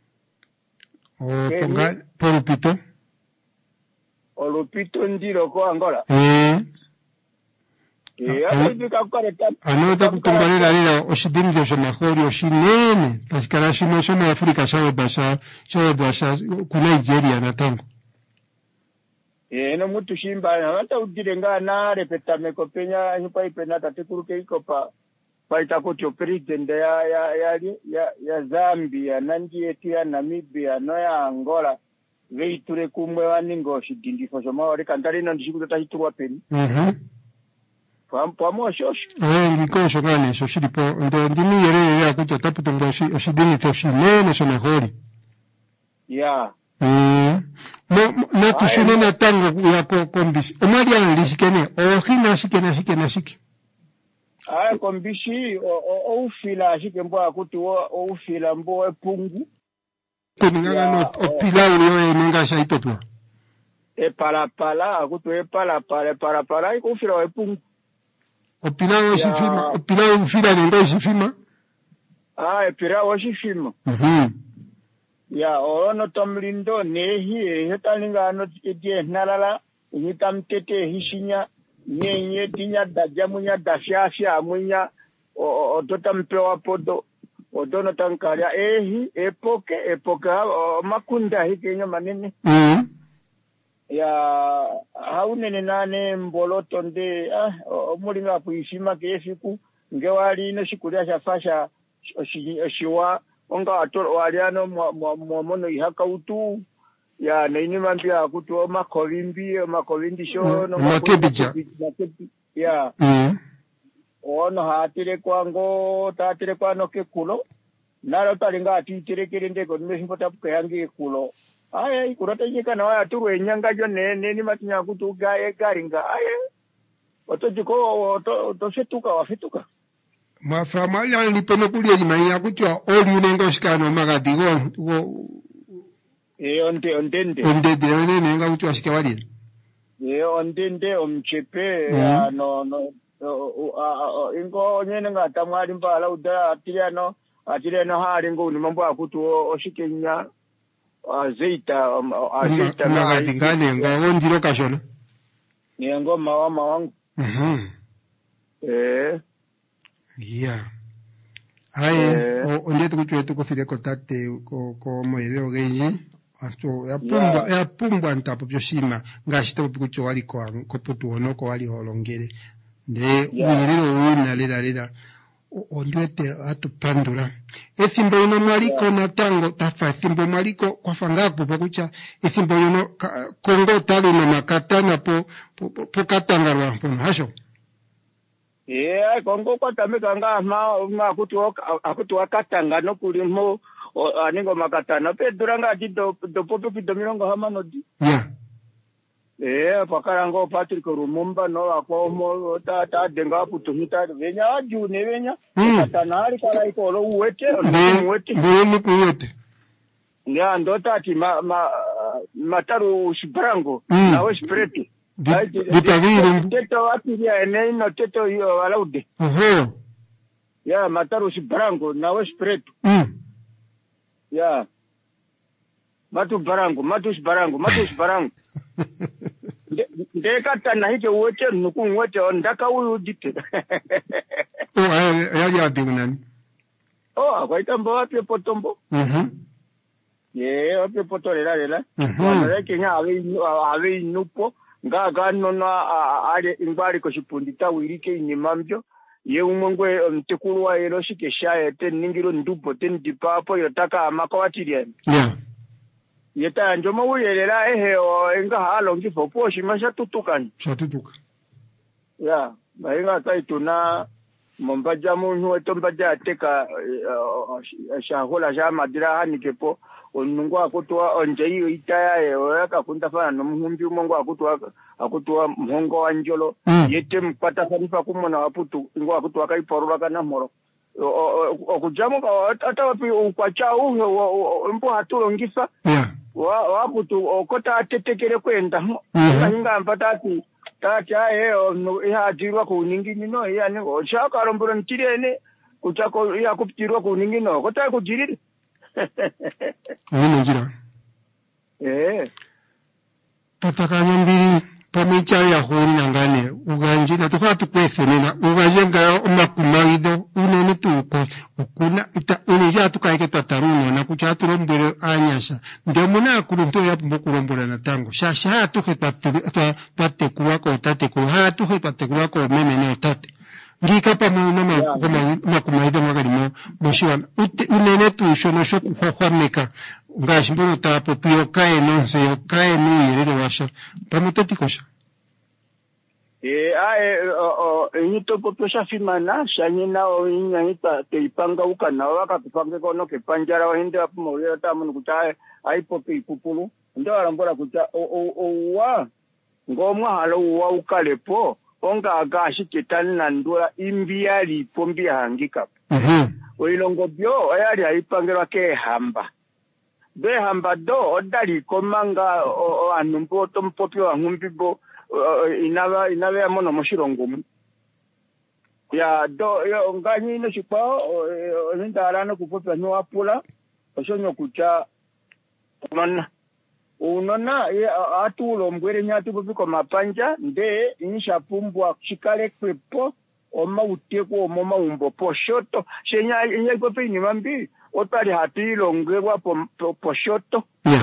o ponga porupito olupito ndiro ko angola eh eh abika kukareta anota kutumbalira lila oshidin teshoma hori oshinene taskara shimo shoma Afrika shawe basha shawe basha ku Nigeria na tango eh no mutu shimba hata udirenga na repeta mekopenya hipa ipena tatekuruke ikopa paita kuti president ya ya ya ya, ya Zambia nanji etu ya Namibia no ya Angola veiture kumwe waningo shidindifo shoma ore kantari na ndishikuta tahiturwa peni. Mhm. Pamo shosho. Eh, ngikosho ngane so shiripo ndo ndini yere ya kuja taputo ndo shi oshidini to shimene so mejori. Ya. Mm. No no tushine na tango ya ko kombisi. Omari anlishikene o hina shikena shikena shike. Aya kombishi o o ufila shike mbo akuti o ufila mbo epungu. Kuninga no opila yo nenga shaitotwa. E para para akuti e para para para para iko ufila epungu. Opila yo shifima, opila yo ufila nenga shifima. Ah, e pira o shifima. Mhm. Ya ono tomlindo nehi hetalinga ano tije nalala nitamtete hishinya nyenye tinya dajamunya dafyafya munya o totampewa podo odono tankaria ehi epoke epoke makunda hikenyo manene. Mhm. Ya haunene nane mboloto nde ah omulinga kuishima kefiku ngewali no shikulia shafasha shiwa onga atoro waliano mwamono ihaka utu ya naini mambia kutu makovimbi makovindi show no makebija ya mhm ono hatire kwango tatire kwano ke kulo nalo talinga atitire kirinde ko nimeshimbo tapuka yangi kulo aya ikurata yika na waya turu enyanga jo ne neni matinya kutu gaye garinga aya otojiko oto toshetuka wafituka mafamali alipeno kulia jimanya kutwa oli unenga shikano magadi go e onde ondende ondende one nenga kutwa shikawali e ondende omchepe no no ingo nyene ngata mwali mbala uda atiliano atiliano hali ngo ni mambo akutu oshikenya azeita azeita magadi ngane ngo ndiro kashona ni ngo mawa mawangu mhm eh yeah aye o ndeto kuchwe to kosire kontate ko ko moireo genji ato ya pumba ya pumba ntapo byoshima ngashita kucho wali ko ko putu ono ko wali holongere nde moireo una lera lera o ndete atupandura esimbo ino mwaliko na tango tafa simbo mwaliko kwa fangapo pokucha esimbo ino kongo tali na makatana po po katangarwa po hasho. Yeah, kongo kwa tamika nga ma ma kutu akutu wakatanga no kulimo aningo makatana pe duranga di do do popo pi domirongo hamano di. Yeah. Eh pakarango Patrick Rumumba no akwa mo ta ta denga putu hita venya ju ne venya katana ari kala iko lo uwete uwete. Ni kuwete. Nya ndota ti ma ma mataru shibrango na we spreti. Vitaviri teto wati ya enei no teto hiyo walaude uhu ya mataru shibrango na we spretu mm ya matu barango matu shbarango matu shbarango ndeka tana hicho wote nuku wote ndaka uyu dite oh ya ya digunani oh akwaita mbo wapi potombo mhm ye wapi potolera lela mhm na kenya ave ave nupo ngaga nona ale ingwali ko shipundita wirike inimambyo ye umongwe mtekulu wa elo shikeshaye ten ningiro ndupo ten dipapo yotaka amakawatiria yeah yeta njoma uyelera ehe o enga halo ngifopo shimasha tutukani shatutuka yeah bainga taituna mombaja munhu etombaja ateka shahola ja madira hanikepo onungu akutwa onjeiyo itaya yoyaka kuntafana nomuhumbi umongo akutwa akutwa mhongo wanjolo mm. yete mpata sanifa kumona waputu ngo akutwa kaiporura kana moro okujamu ata wapi ukwacha uhe mpo hatulo ngisa yeah wa waputu okota atetekere kwenda nga mpata ati tati aye ya jirwa kuningini no yani oshaka romboro ntirene kuchako ya kupitirwa kuningini no kota kujirire Wino njira. Eh. Tataka nyambiri pamicha ya honi nangane uganji na tukatu kwese nina uganji nga umakumaido unene tuko ukuna ita unija tukaike tataruno na kuchatu rombere anyasha ndio muna kulunto ya mbukurombora na tango shasha hatu tate kuwako tate kuwa hatu tate kuwako meme ne tate ngika pa mama kuma makumaido magalimo moshiwana unene tu shono shoku hohomeka ngashi mbono tapo pio kae no se yo kae no yere washa pamutati kosha e ae o ni to po pesha fimana shanyina o nyanyita te ipanga ukana waka kupange kono ke panjara wa hinde apu mo yo tamu kuta ai po pe pupulu ndo arambora kuta o o wa ngomwa halo wa ukalepo onga agashi ketani na ndura imbia lipo mbia hangika mhm oilongo byo ayali aipangerwa ke hamba be hamba do odali komanga anumbo tompopyo angumbibo inaba inabe amono mushirongo ya do yo nganyi no chipa ndalana kupopya no apula osonyo kucha mana unona atulo mbwere nyatu bubiko mapanja nde inshapumbwa chikale kwepo oma uteko oma umbo poshoto shenya nyeko pe ni mambi otali hatilo ngwa po poshoto yeah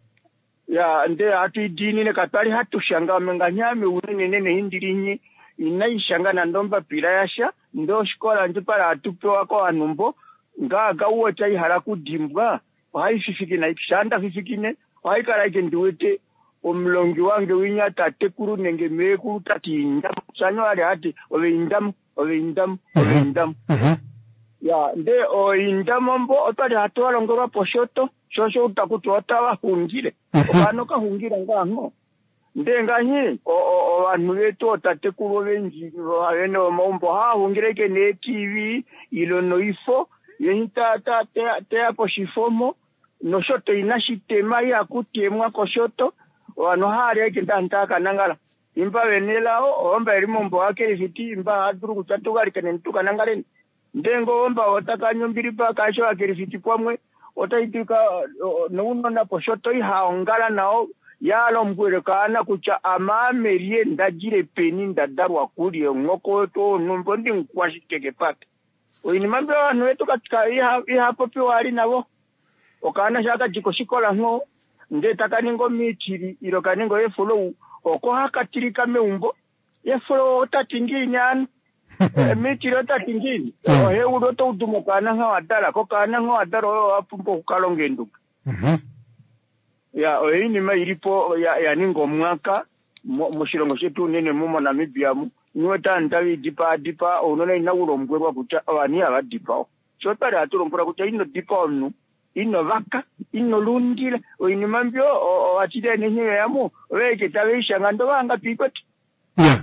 ya nde ati dini ne katali hatu shanga menganyame unene nene hindirinyi inaishanga na ndomba pirayasha ndo shikola ndipara atupewa kwa anumbo ngaga uwo chai haraku dimbwa hai fifiki na ikishanda fifikine hai karaike ndiwete omlongi wange winya tatekuru nenge mekuru tati indam sanyo ali hati owe indam owe indam owe indam ya nde o indam mbo otali hatu walongora poshoto shosho utakutu otawa hungire okano ka hungira ngango nde nganyi o vanhu vetu otatekuru venji avene omombo ha hungireke ne T V ilo noifo yenta ta te apo shifomo no shoto inashitema ya kutemwa ko shoto wano hari yake ndantaka nangala imba venelao omba erimombo wake ifiti imba haduru kutatuka likane ntuka nangaleni ndengo omba otakanyombiri paka asho akirifiti kwamwe otaitika no uno na poshoto ihaongala nao yalo mbwere kana kucha amamerie ndajire peni ndadarwa kuli ngoko to numbo ndi nkwashiteke pate oyini mambe wanu wetu katika iha iha popi wali nabo okana shaka jiko shikola ngo nde takaningo mitiri ilo kaningo yefulo oko hakatirika meumbo yefulo otatingiri nyana mitiri otatingiri ohe udoto udumo kana nga wadala ko kana nga wadala oyo wapumpo kukalonge nduka mhm ya oyini mairipo ya ya ningo mwaka mushilongo shetu nene mumo Namibia mu nyota ndawi dipa dipa onona inawulo mbwerwa kucha abani abadipa chotara atulompura kucha ino dipa onu ino vaka ino lundile oyini mambyo atide nenye yamu weke tawisha ngando wanga pipoti yeah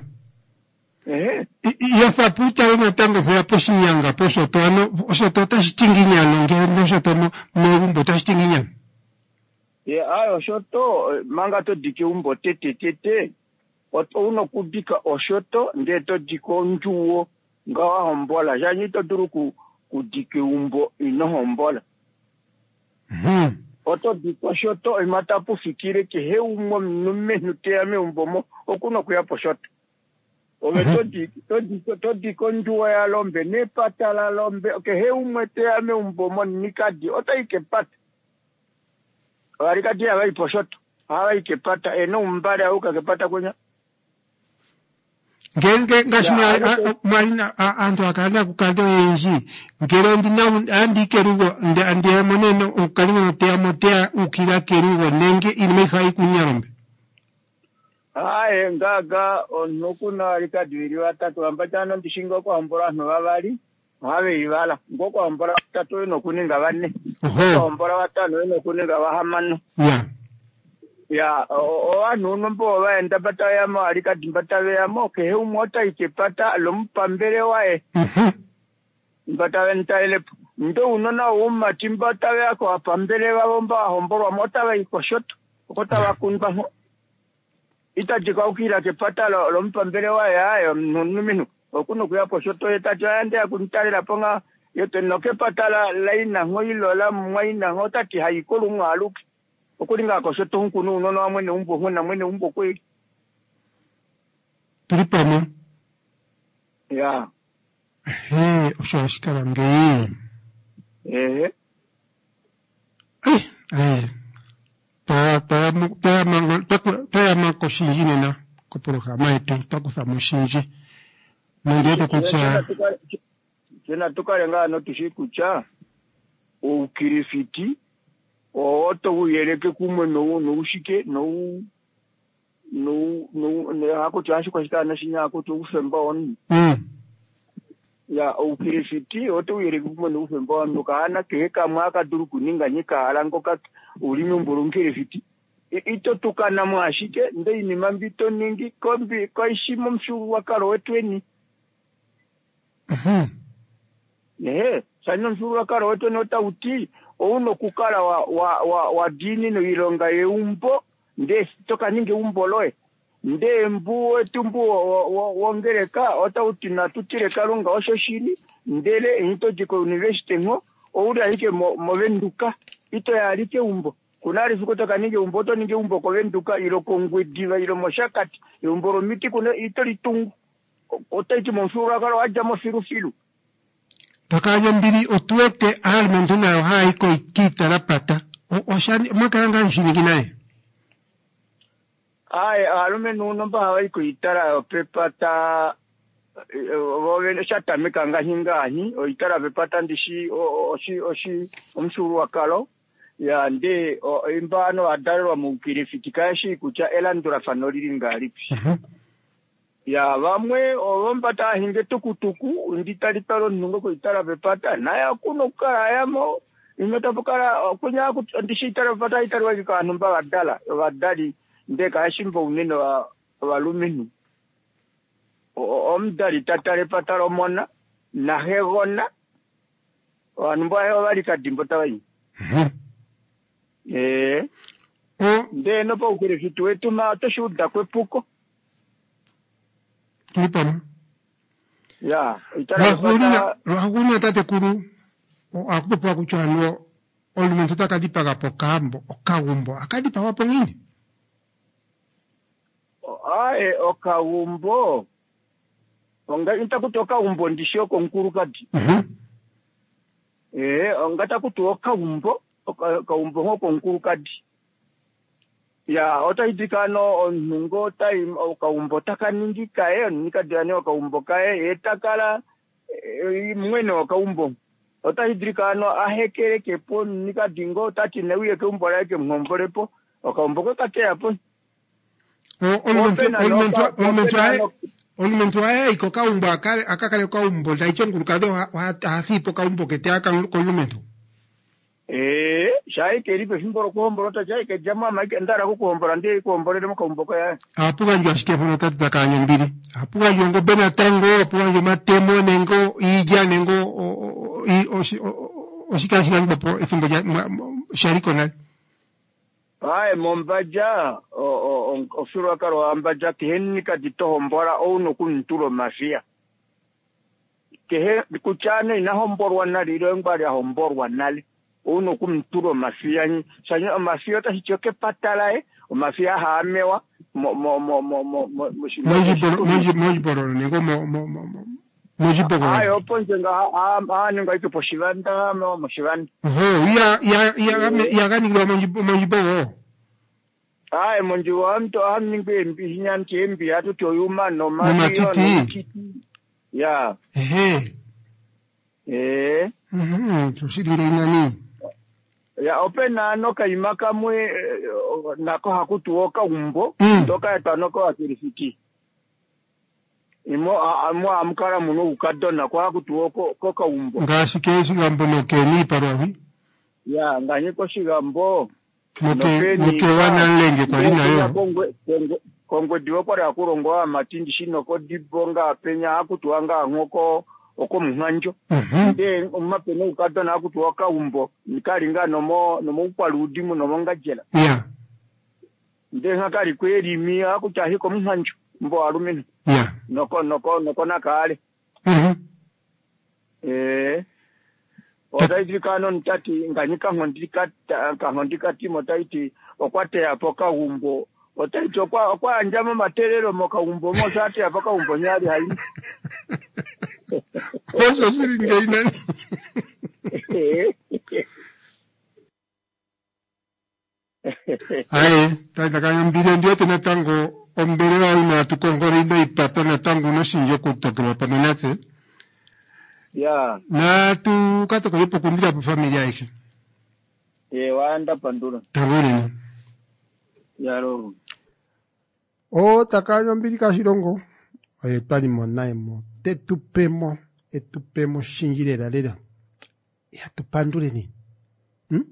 eh ya faputa una tango ya posinyanga poso toano oso tota stinginyano ngere nosho tomo mogumbo ta stinginyano ya ayo shoto manga to dike umbo tete tete oto uno kudika oshoto ndeto diko njuwo ngawa hombola janyi to duruku kudike umbo ino hombola mhm oto diko shoto imatapu fikire ke he ummo nume nuteame umbomo okuno kuya poshoto owe to diko to diko to diko njuwo ya lombe ne patala lombe ke he ummo teame umbomo nikadi oto ikepata warikati ya wai poshoto hawa ikepata eno mbada uka kepata kwenya ngenge ngashina marina anto akana kukando enji ngero ndina andi kerugo nde andi moneno ukalimo te amotea ukira kerugo nenge ilme khai kunyarombe ae ngaga onokuna warikadwiri watatu ambachano ndishingo kwa mbora no babali habe ibala ngoko ambora tatu eno kuninga bane oho ambora watano eno kuninga bahamano yeah ya o anu nombo baenda bata ya mali kadimbata ya moke he umota ikepata lompambere wae mhm mbata wenta ile ndo unona umma timbata yako apambere babomba homborwa mota ba ikoshoto okota bakunba ho itajika ukira kepata lompambere wae ayo nunuminu okuno kuya poshoto etacho ande akuntalira ponga yote nokepata laina ngoilo la mwaina ngotati haikolu ngaluki okulinga koshoto hunkunu unono amwene umbo hona mwene umbo kweli tripamo ya eh osho shikara ngei eh eh eh ta ta ta mango ta ta mango shinjine na ko programa eto takuza mushinji ndio kucha tena tukalenga no tushikucha ukirifiti oto uyeleke kumwe no no ushike no no no ne hako chashi kwa shikana shinyako to ufemba on mm ya ukirifiti oto uyeleke kumwe no ufemba on kana keka mwaka duru kuninga nyika alango ka ulimi mburungirifiti ito tukana mwashike ndei ni mambito ningi kombi kwa ishimo mshuru wakaro wetweni mhm ne sanyo mshuru wakaro wetweni otauti ouno kukala wa wa wa, wa dini no ilonga yeumbo nde toka ninge umboloe nde mbuwe tumbuo wongereka otauti na tutire kalunga oshoshini ndele into jiko university ngo ouda hike mo, movenduka ito yalike umbo kunari fikutoka ninge umbo to ninge umbo kovenduka ilo kongwe diva ilo moshakati umboro miti kuna ito litungu otaiti monsura kala waja mosiru filu takanya mbili otuete almentu na hai ko ikita la pata o shani makaranga nshini naye ai alume nuno ba hai ko itara pepata wovene shata mikanga hingani o itara pepata ndishi o shi o shi umsuru wakalo ya nde imbano adarwa mukirifikikashi kucha elandura fanoliri ngalipi mhm ya vamwe ovombata hinge tukutuku nditalitalo nungo ko itara bepata naya kuno kala yamo imotapukala kunya ndishitara bepata itara wika numba wadala wadali ndeka ashimbo unene wa waluminu omdali tatale patalo mona na hegona wanumba yo bali kadimbo tawayi mhm eh o nde no pa ukire fitu wetu ma to shuda kwepuko tulipano ya itara rahulina bepata rahulina tate kuru o akupepa kuchano olumento takadipa gapo kambo okawumbo akadipa wapo ngini ae okawumbo onga intakutoka umbo ndisho konkuru kati mhm eh onga takutoka umbo okawumbo ho konkuru kati ya otaidikano onungo time okawumbo takaningi kae nikadane okawumbo kae etakala mwene okawumbo otaidikano ahekere kepo nikadingo tati newiye ke umbo yake mhombolepo okawumbo kate hapo o olumento olumento olumento ae olumento ae iko kaumbo akale akakale kaumbo ndaichongurukado wa hasipo kaumbo kete aka kolumento eh shai keri pe fimboro kuhombora ta shai ke jama maike ndara ku kuhombora ndi kuhomborere mu kaumboka ya apuga njo ashike fono tatu takanya mbili apuga njo bena tango apuga njo matemo nengo ija nengo oshika shika ndipo ifimbo ja shariko na ai mombaja o ofiro karo ambaja kiheni ka ditohombora ono kuntulo mafia kehe kuchane ina homborwa na lilo ngbari homborwa nali ono kumturo mafia ni sanya mafia ta hichoke patalae mafia haamewa mo mo mo mo mo moji boro moji moji boro nengo mo mo mo moji boro ayo ponje nga a a nengo iko poshivanda mo moshivanda ho ya ya ya ya gani lo moji moji boro ai monji wa mto amningbe mbi hinyan kembi atu toyuma no matiti ya ehe eh mhm tushidire nani ya opena no kaimaka mwe nako hakutuoka umbo toka etanoko akirifiki imo amo amkara muno ukadona kwa hakutuoko koka umbo ngashike shigambo no keni parawi ya nganyiko shigambo muke muke wana lenge kwa lina yo kongwe kongwe diwo kwa kurongoa matindi shino ko dibonga penya akutuanga ngoko oko mhanjo nde umapene ukadona akutuoka umbo nikalinga nomo nomo kwaludi mu nomo ngajela yeah nde ngakali kweli mi akuchahi ko mhanjo mbo alumino yeah noko noko noko nakale mhm eh otaidikano ntati nganyika ngondikata ngondikati motaiti okwate apoka umbo otaito kwa kwa njama materero moka umbo mosati apoka umbo nyali hayi oso siringe inani ae tata kanya mbile ndio tena tango ombele wa ina tukongore ina ipata na tango no shinjo kutokwa panonatse ya na tu kato ko yipo kundira pa familia yake ye wanda pandura taburi yaro o takayo mbili kashirongo oye tani monae mo tetupemo etupemo shinjirera lera ya tupandure ni hm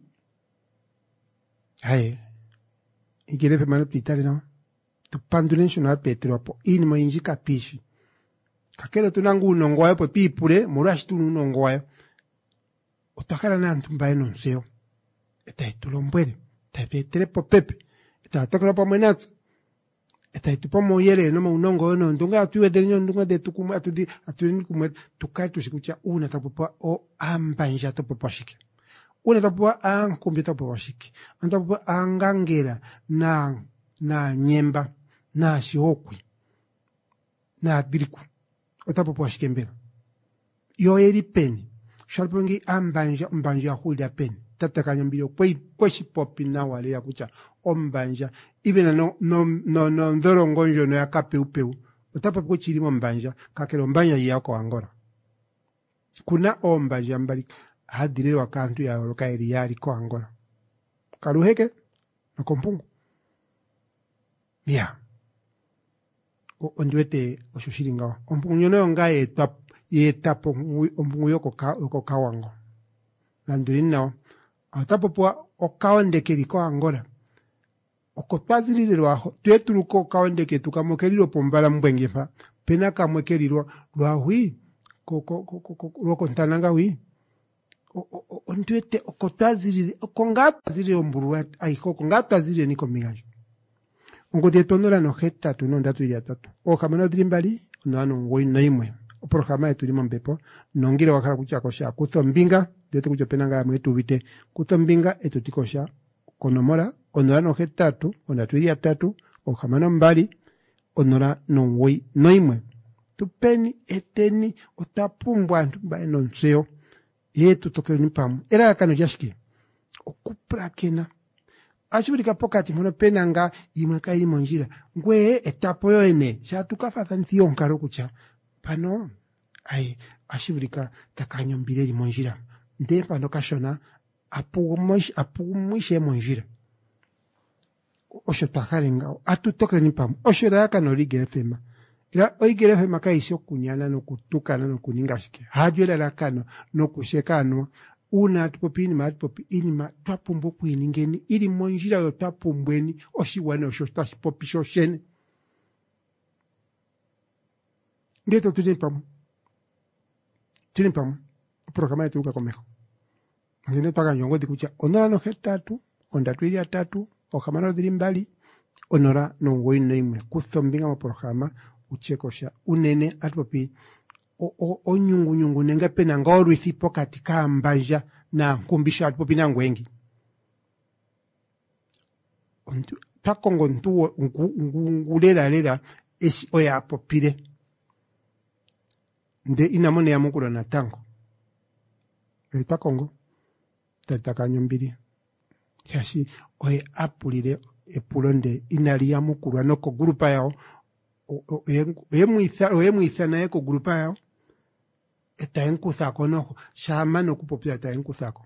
haye igere pe mano pitare no tupandure nshuna petro apo ini mo inji kapishi kakelo tunangu unongwayo po pipure murashi tu unongwayo otakara na ntumbaye nonseo eta itulombwere tapetere po pepe eta tokora po menatsa eta itupo moyere no unongo no ndunga atuwe denyo ndunga de tukumu atudi atuni kumwe tukai tushikucha una tapopa o ambanja tapopa shike una tapopa an kumbita tapopa shike antapopa angangera na na nyemba na shihokwi na diriku otapopa shike mbera yo eri peni shalpongi ambanja mbanja hulya peni tatakanya mbilo kwe kweshi popi na wale ya kucha ombanja ibena no no no no ndoro ngonjo no yakape upeu utapa ko chirimo mbanja kakero mbanja yako angora kuna ombanja mbali hadire wakantu ya lokairi yari ko angora karuheke na kompungu ya o ondwete oshishiringa ompungu nyono ngaye tap ye tapo ompungu yoko ka ko kawango landurina atapopo okaondekeri ko angora okotwazirirwa tweturuko kaondeke tukamokeriro pombala mbwengefa pena kamwekeriro lwahui koko koko loko ntananga wi ontwete okotwazirire okongapazirire omburwa aiko kongapazirire niko migajo ngode tonora no heta tu no ndatu ya tatu o kamano drimbali no ngoi naimwe o programa yetu limo mbepo nongire wakala kuchakosha kutombinga dete kuchopenanga mwetu bite kutombinga etutikosha konomora onora no hetatu onatwiria tatu okamano mbali onora no woi noimwe tupeni eteni otapumbwa ntumba enonseo yetu tokeni pamu era kano jashike okupra kena ashibirika pokati mono penanga imwe kairi monjira ngwe etapo yo ene chatukafatani thio nkaro kucha pano ai ashibirika takanyo mbireri monjira nde pano kashona apumosh apumwishe monjira osho takarenga atutoke ni pamu osho raka no ligere fema ira oigere fema kaisho kunyana no kutukana no kuningashike hajwela rakano no kushekano una tupopini ma tupopi inima twapumbu kuiningeni ili monjira yo tapumbweni oshiwane osho tapopi shoshene ndeto tujeni pamu tujeni pamu programa yetu uka komeko ngene taka nyongo dikucha onora no hetatu ondatwiria tatu okamano dirimbali onora no ngoi noimwe kuthombinga mo programa uchekosha unene atupopi o o onyungu nyungu nenga pena ngorwithi pokati kambanja na kumbisha atupopi na ngwengi ontu takongo ntuo ngulela lela esi oya popire nde inamone ya mukura na tango le takongo tatakanyo mbiri yashi oye apulire epulonde inali ya mukura no ko grupa yao oye muitha oye muitha na ko grupa yao eta enkuthako no shama no kupopia eta enkuthako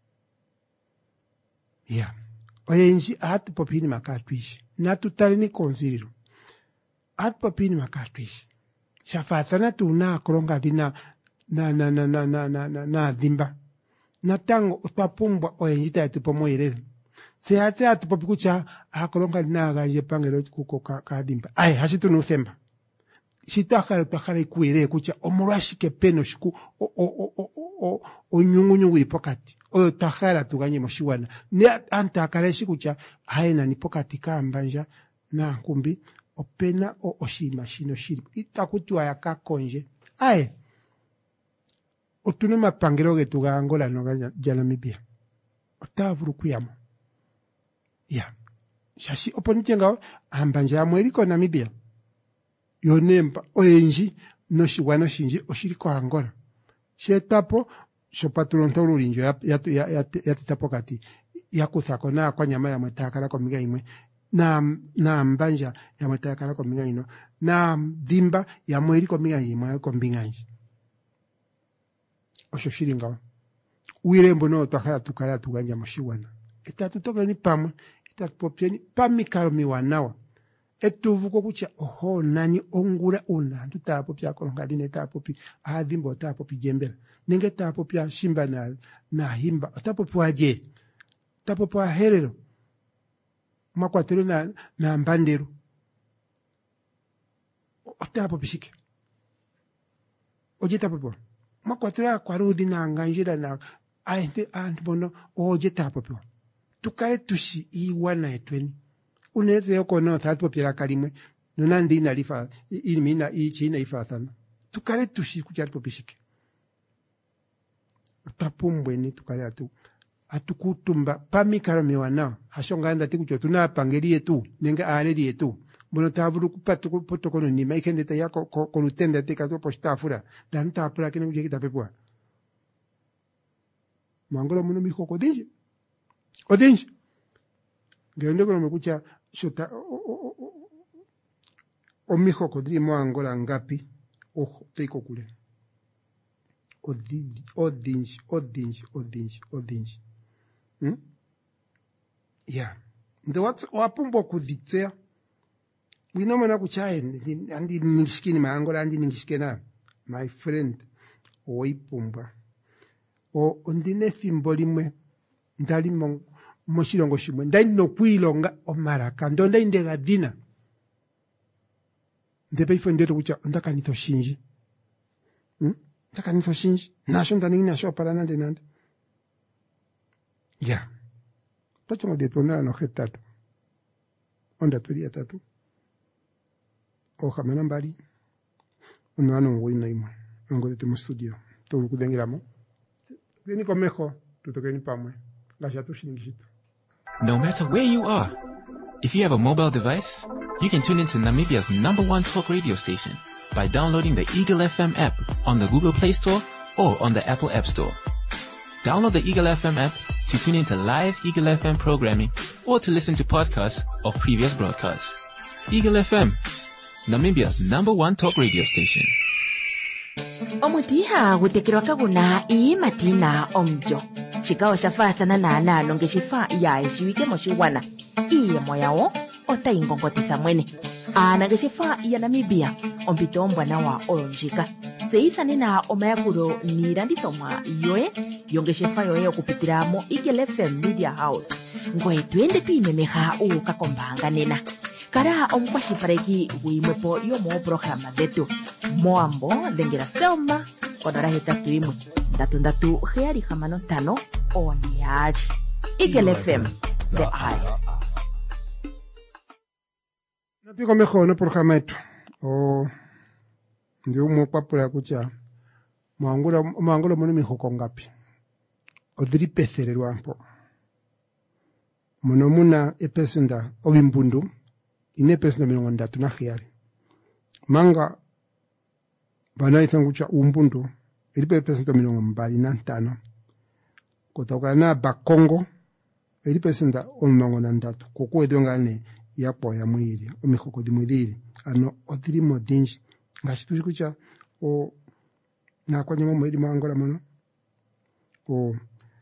ya oye inji atu popini makatwishi na tutali ni konziriro atu popini makatwishi shafatsana tuna kolonga dina na na na na na na na na dimba na tango utapumbwa oyenjita yetu pomoyerere se hatse atupopikucha akolonga dina ganje pangelo kuko ka, ka dimba ai hashitu nusemba shitakala takala ikuire kucha omurashike peno shiku o o o o o nyungu nyungu ipokati o takala tuganye moshiwana ne anta kale shikucha haina ni pokati kambanja na kumbi opena o oshima shino shiri itakutwa yakakonje ai otune mapangero getu ga Angola no ga Namibia otavuru kuyamo ya shashi oponitenga ambanja amweriko Namibia yonemba oyenji no shiwano shinji oshiriko Angola shetapo shopatulonto lulinjo ya ya ya, ya, ya titapokati yakuthako na kwa nyama ya mwetakala ko miga imwe na na mbanja ya mwetakala ko miga ino na dimba ya mweriko miga imwe ko mbinganji osho shiringa uirembo no twakala tukala tuganja mushiwana etatu toka ni pamwe etatu popieni pamikalo miwanawa etuvuko kucha oho nani ongura una tutapo pya kolongali ne tapo pi adimbo tapo pi jembela nenge tapo pya shimba na na himba tapo pwaje tapo pwa herero makwatero na na mbandero tapo pishike oje tapo pwa makwatero kwa rudi na nganjira na ainte antbono oje tapo pwa tukale tushi iwana etweni uneze yoko no thapo pira kalimwe nonandi na lifa ilmina ichi na ifathana tukale tushi kuchari popishike tapumbwe ni tukale atu atukutumba pamikaro miwana hashonganda tikucho tuna pangeli yetu nenga areli yetu bono taburu kupatu kupoto kono ni maikende ta yako kolutenda tika to postafura dan tapura kene kuje kitapepwa mangolo muno mikoko dinje odinje ngende kono mekucha shota omiho kodri mo angola ngapi oho teiko kule odinji odinji odinji odinji odinji hm ya ndo wat wapumbo kuditea wino mona kuchae andi ningishikini ma angola andi ningishikena my friend oipumba o ondine fimbolimwe ndali mo moshilongo shimwe ndai no kwilonga omaraka ndo ndai ndega dina ndebe ifo ndeto kucha ndaka nito shinji hm ndaka nito shinji nasho ndani nasho para nande nande ya tacho mo detonara no hetatu onda tulia tatu o jamana mbali unano ngoi naima ngo de mu studio to kudengiramo vieni komejo tutokeni pamwe la jato shingishito. No matter where you are, if you have a mobile device, you can tune into Namibia's number one talk radio station by downloading the Eagle F M app on the Google Play Store or on the Apple App Store. Download the Eagle F M app to tune into live Eagle F M programming or to listen to podcasts of previous broadcasts. Eagle F M, Namibia's number one talk radio station. Omutiha gutekirwa kaguna ii matina omjo. Chikao shafathana na analo ngeshifa ya eshiwike moshiwana. Iye moyawo ota ingongotisa mwene. Ana ngeshifa ya Namibia ompito mbwana wa olonjika. Zeithane na omayakuro nirandithomwa yoe yongeshifa yoe okupitira mo Eagle F M Media House. Ngoe twende tuimemeha ukakombanga nena. Kara omkwashifareki wimwepo yomo programa detu. Moambo dengera selma kodora hetatu imwe. Ndatu ndatu heari hamano tano oniari. Eagle F M, the eye. Napiko mejo no programa etu. O ndi umo papura kucha. Mwangula mwangula mwana mihoko ngapi. Odiri pethererwa mpo. Muno muna epesenda obimbundu. Ine pesenda mirongo ndatu na hiari. Manga bana itangucha umbundu. Ilipe pesenda mirongo mbali na ntano. Kotoka na Bakongo. Ilipe pesenda omirongo na ndatu. Kukuwe diongane yapo ya mwiri. Omihoko di mwiri. Ano odiri modinji. Ngashituri kucha o na kwa nyama mwiri mwangola mono. O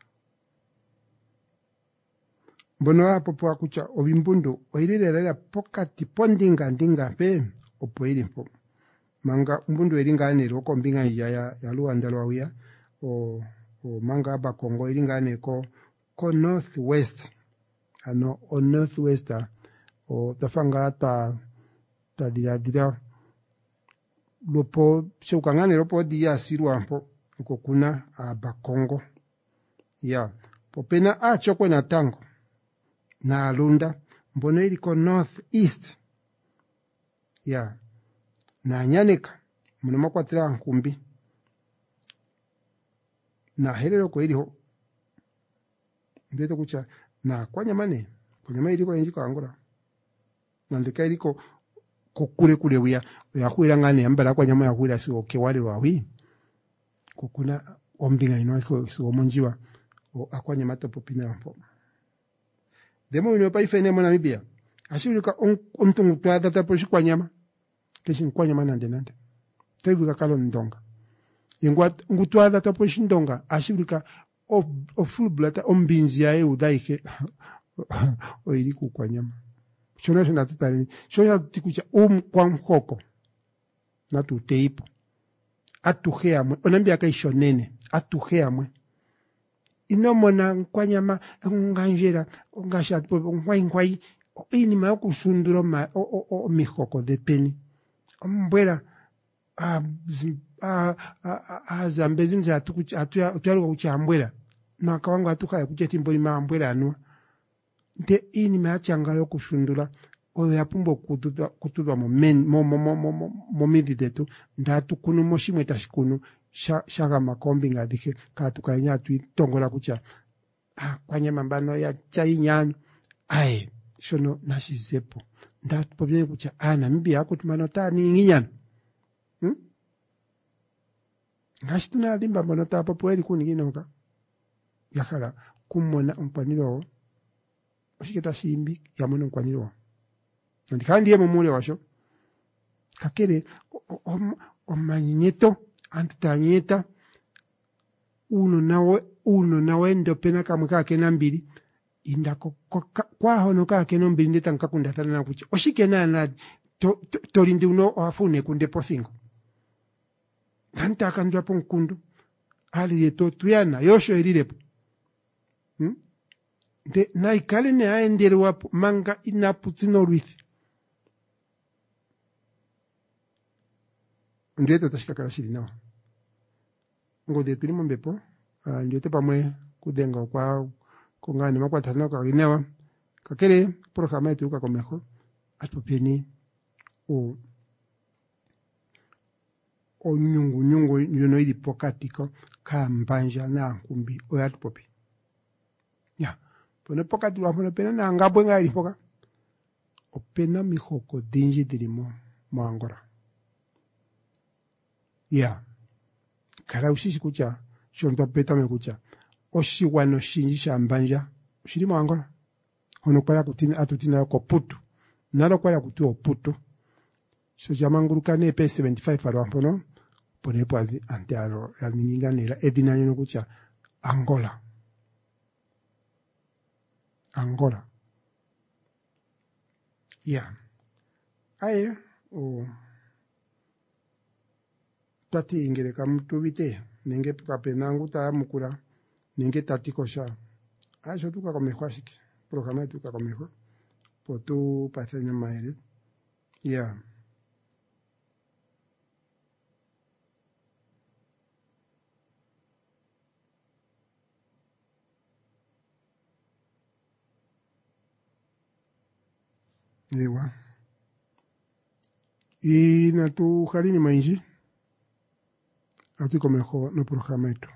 mbono hapo po kucha obimbundu oirirera pokati pondinga ndinga pe opoiri mpo manga mbundu eringane roko mbinga ya ya, ya Luanda lwawia o o manga Bakongo eringane ko ko northwest ano o northwest o tafanga ta ta dira dira lopo chukangane lopo dia sirwa mpo ko kuna a Bakongo ya popena a chokwe na tango na Lunda mbono iliko north east ya na nyanika muno makwatira nkumbi na herero ko iliho mbeto kucha na kwanya mane kwanya iliko injiko angora nandika iliko kokure kule wya yakwira ngane ambala kwanya ma yakwira si okewali wawi kokuna ombinga ino ko so monjiwa o akwanya matopo pina mpo demo ino pa ifene mo Namibia ashirika ontungu twa data po shikwanyama keshin kwanyama nande nande tebuka kalo ndonga ingwa ngutwa data po shindonga ashirika o, o full blood ombinzi yae udaike oiri kukwanyama chona chona tutari choya tikucha um kwa mkoko na tuteipo atuheamwe onambia kaishonene atuheamwe inomona nkwanyama nganjera ngashatpo ngwai ngwai ini ma kusundura ma o o o mihoko de peni ombwera a a a a zambezini za tukucha atuya atuya kuchambwera na kawanga atuka kuche timboli maambwera anu nde ini ma changa yo kusundura o yapumbo kutudwa kutudwa mo men mo mo mo mo mo mididetu ndatu kunu moshimwe tashikunu shaka makombi ngadike katukanya tu tongola kucha ah kwanyama mbano ya chainyano ai shono nashizepo ndatu pobye kucha ana mbi yako tumanota ni nginyana hm ngashituna dimba manota papo eri kuninginoka yakala kumona umpaniro oshiketa shimbi yamona umpaniro ndikandi yemo mule washo kakere omanyeto antutanyeta uno nawe uno nawe ndo pena kamwe kake nambiri indako kwa hono kake nombiri ndeta nkakunda tana na kuchi oshikena na to, to, to lindi uno afune kunde posingo tanta kandwa ponkundu ali yeto tuyana yosho erirepo hm de na ikale ne aendere wapo manga inaputsino ruithi ndeto tashikakala shiri nawa ngode tulimo mbepo uh, ndote pamwe kudenga kwa kongani makwatana kwa ginewa kakere programa yetu ka komejo atopeni o o nyungu nyungu yuno ili pokatiko ka mbanja na nkumbi o yatupopi ya pone pokati wa pone pena na ngabwe ngali poka opena mihoko dinji dilimo mwangora ya kala usisi kucha shonto peta me kucha oshiwano shinji shambanja shiri mwangora hono kwa kutina atutina ko putu nalo kwa kutu putu so jamanguru ne P seventy-five aro ampono pone pazi antiaro ya ninganela edina nyo kucha Angola Angola ya aye o tati ingere kamutubite nenge kapenangu ta mukura nenge tati kosha acho tuka komejo shiki programa tuka komejo potu pasenyo maere ya Ewa. Y na tu harini mainji. Ati komejo no programa etu.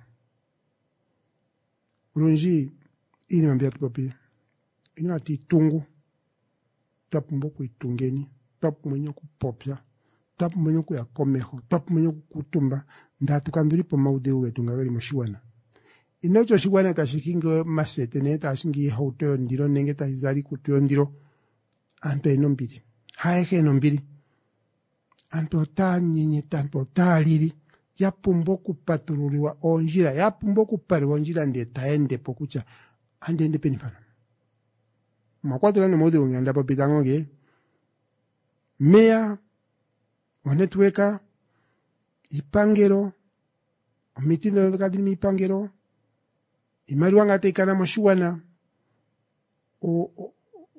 Urunji ini mambia tu papi. Ini ati tungu. Tapu mboku itungeni. Tapu mwenye kupopya. Tapu mwenye kuya komejo. Tapu mwenye kutumba. Ndatu kanduri po maudeu tunga moshiwana. Inocho shiwana tashikingo masete ne tashingi hauteo ndiro nenge tazari kuteo ndiro. Anto enombiri. Haeke enombiri. Anto ta nyenye tanto ta liri. Ya pumbo kupaturuliwa onjira. Ya pumbo kupariwa onjira nde taende pokucha. Ande nde penifana. Makwatula ne mode unganda pa pitango ge. Mea. Onetweka. Ipangero. Omitindo no kadimi ipangero. Imaruanga teikana moshuana. O... o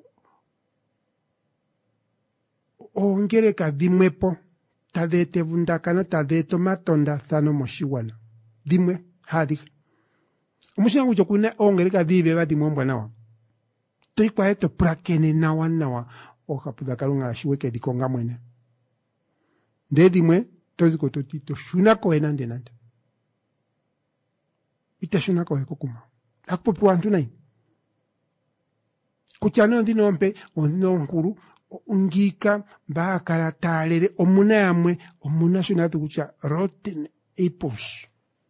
ongereka dimwepo tadete bundakana tadeto matonda thano moshiwana dimwe hadi omushina kucho kuna ongereka bibe badi mwambwa nawa toikwa eto prakene nawa nawa okapuda kalunga shiweke dikonga mwene nde dimwe toziko totito shuna ko enande nande ita shuna ko ekokuma akpopu antu nai kuchano ndino mpe ondino nkuru ungika bakala talere omuna yamwe omuna shunatu kucha rotten apples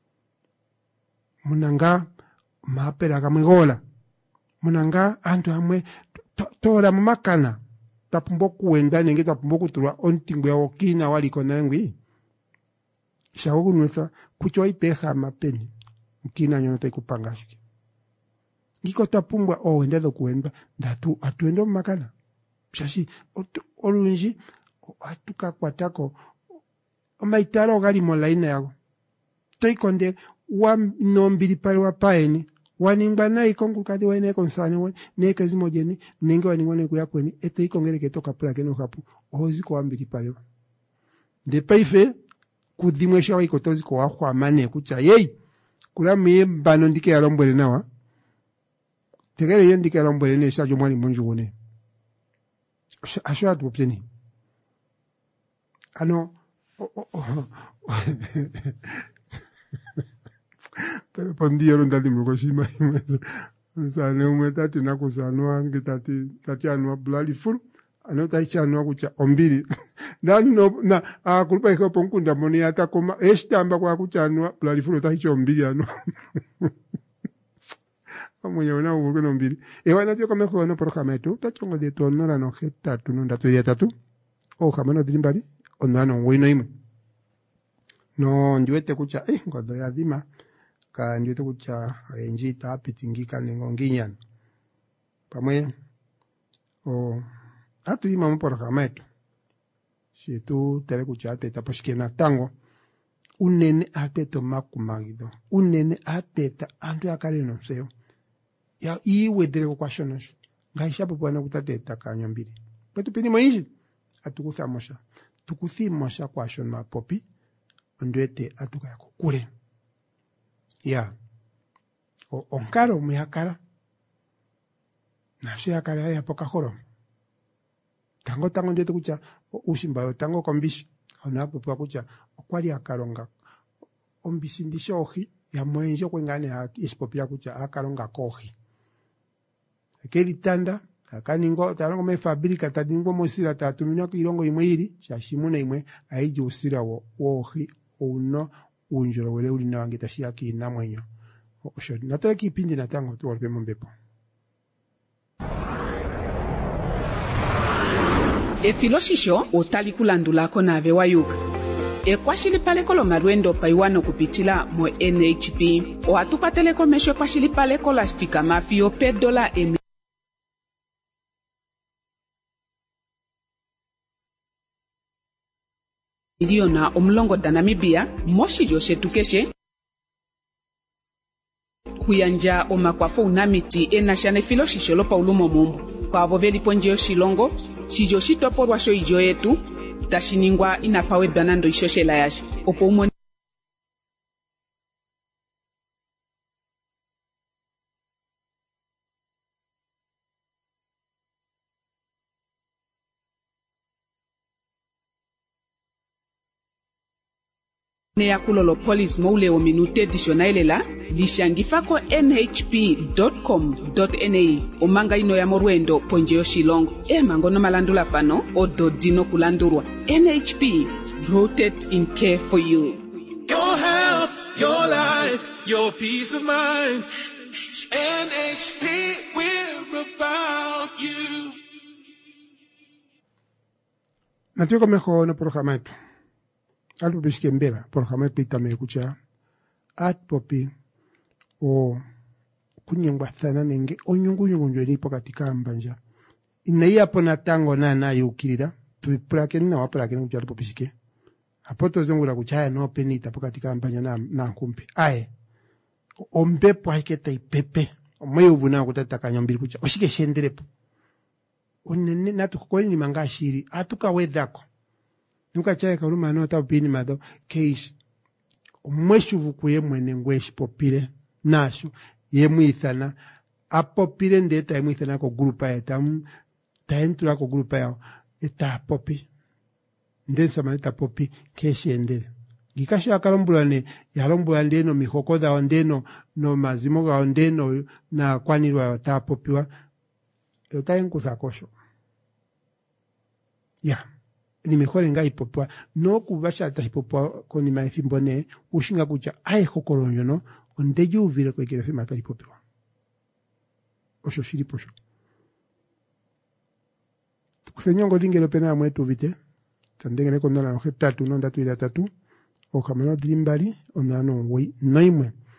munanga mapera kamwe gola munanga antu amwe tora mumakana tapumbo kuenda nenge tapumbo kuturwa ontingwe ya okina waliko nangwi shawo kunwesa kucho ipeha mapeni mkina nyono taikupanga shiki ngiko tapumbwa o endezo kuenda ndatu atuendo makana shashi olunji atuka kwatako omaitaro gali molaina yago toikonde wa nombili pale wa paeni waningba na ikongu kadi wa ine konsane wa ne kazi mojeni nenge waningone kuya kweni ete ikongere ketoka pula keno kapu ozi ko ambili pale de paife kudimwesha wa ikotozi ko wa mane kucha yei kula miye mbano ndike ya lombwele nawa tegere yen ndike ya lombwele ne shajo mwani monju wone asho atu opteni ano pero pondio ronda di mkoshima sana umetati na kusanwa ngitati tati anwa blali full ano taicha anwa kucha ombili ndani no na akulupa iko ponkunda moni ata koma estamba kwa kucha anwa blali full taicha ombili ano amonya na ugo no ombili e wana tio kama ko no programa etu tachongo de tonora no geta tu no ndatu ya tatu o kamano dilimbali onano wino imu no ndiwete kucha eh ngodo ya dima ka ndiwete kucha enjita pitingika nengonginyan pamwe o atu ima mo programa etu si tu tere kucha ateta poshikena tango unene ateto makumagido unene ateta andu akale no seo ya iwe dere kwa shonosh ngaisha popo na kutateta kanyombili petu pini moinji atukuthamosha tukuthimosha kwa shon mapopi ndwete atuka yako kule ya o onkaro muyakara na shia kara ya poka horo tango tango ndwete kucha ushimba tango kombishi ona popo kucha okwali akaronga ombishi ndishohi ya mwenjo kwengane ha ispopira kucha akaronga kohi kedi tanda akaningo tarongo me fabrika tadingo mosira tatumina ko irongo imwe iri shashimuna imwe aiji usira wo wohi uno unjoro wele uli na wangeta shiaki na mwenyo osho nataka kipindi na tango tu walpe mombepo e filoshisho otali kulandulako na bewayuka e kwashili pale kolo marwendo paiwano kupitila mo N H P o atupatele komesho kwashili pale kola fika mafio pe dola emi miliona omlongo da Namibia moshi joshe tukeshe kuyanja omakwafo unamiti enashane filoshisho lo paulumo mumbu kwa boveli ponje shilongo shijo shitoporwa sho ijo yetu tashiningwa inapawe banando ishoshela yashi opo umo ne yakulolo police moule o minute dishonaelela lishangifako N H P dot com dot N A omanga ino ya morwendo ponje yo shilongo e mangono malandula fano o dodino kulandurwa N H P rooted in care for you. Your health, your life, your peace of mind. N H P, we're about you. Natio mejor no programa esto. Algo bisque mbera programa pita me kucha at popi o kunyengwa sana nenge onyungu nyungu njweni pokatika mbanja inaiya pona tango na na yukirira tuiprake na waprake kucha popisike apoto zengula kuchaya no penita pokatika mbanja na na kumpi ae ombepo haiketa ipepe omoyo buna kutata kanyombiri kucha oshike shenderepo onene natukokoni ni mangashiri atuka wedhako nuka chaya karuma no tapini mado keish mweshu vukuye mwene ngweshi popile nashu ye mwithana apopile ndeta ye mwithana ko grupa ya tamu taentura ko grupa ya eta popi ndensa maneta popi keshi endele gikashi akalombulane yalombulane no mihokoda ondeno no mazimo ga ondeno na kwanirwa ta popiwa yotaenkuza kosho ya yeah. Ni mejor nga hipopwa no kubasha ta hipopwa koni maethimbone ushinga kucha ai hokoronyo no onde yuvire ko ikire fima ta hipopwa osho shiri posho kusenyongo dingelo pena mwetu vite tandengene ko ndana no tatu no ndatu ila tatu o kamano drimbali onano wei noimwe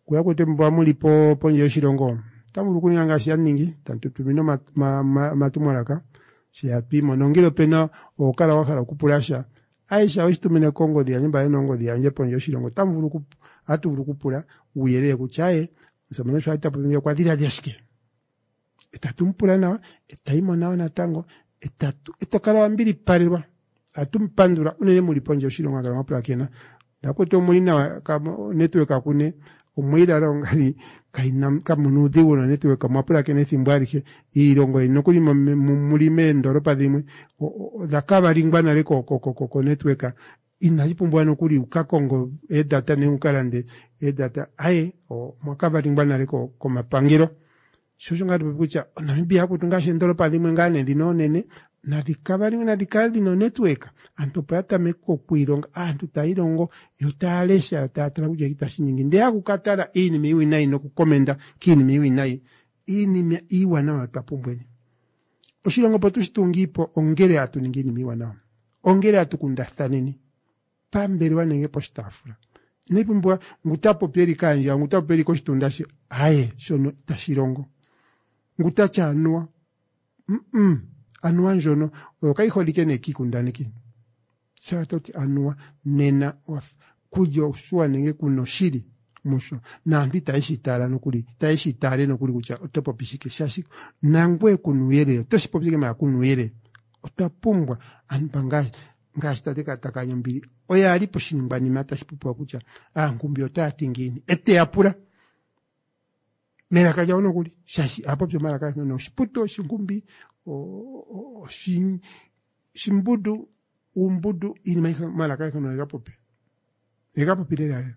kuya kuti mbwa mulipo ponje shilongo tamulu kunyanga shaningi tantu tumino mat, ma, ma, matumolaka shiapimo nongilo pena okala wakala kupulasha aisha wistumine kongo dia nyumba enongo dia nje ponje shilongo tamulu ku atulu kupula uyere kuchaye nsamana shwaita ponje kwa dira diashike etatumpula nawa etaimo nawa natango etatu etokala mbili parirwa atumpandura unene muri ponje shilongo ngala mapula kena nakoto muri na network akune omwira rongali kaina kamunudi wona network mapula kene thimbwarike irongo inokuli muri mendoropa dimwe dakaba ringwana leko ko network inajipumbwa nokuli ukakongo e data ne ukarande e data aye o mwakaba ringwana leko ko mapangiro shosho ngati bukucha Namibia kuti ngashendoropa dimwe ngane dinonene na dikabari na dikali no network antopata meko kuironga antu tairongo yotalesha tatara kuja kitashinyingi ndia kukatara ini miwi nai no kukomenda kini miwi nai ini mi iwa na watapumbweni oshirongo potushitungipo ongere atu ningini miwa na ongere atu kundathanini pamberi wanenge postafura nipumbwa ngutapo peri kanja ngutapo peri koshitundashi aye shono tashirongo ngutacha anua mm -mm. Anua njono okai holike ne kikundani ki satoti anua nena waf kujo suwa nenge kuno shiri musho na mbi taishi tara no kuli taishi tare no kuli kucha otopo pisike shashi nangwe kunuyere toshi popike ma kunuyere otapumbwa anbanga ngasta teka takanyo mbili oya alipo shinimbani mata shipupu kucha ah ngumbi otati ngini ete apura mera kaja ono kuli shashi apo pyo mara kaja no shiputo shingumbi o shin shimbudu umbudu ini maika malaka kono ega popi ega popi dere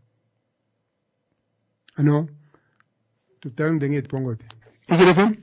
ano tutan denge pongote igere fam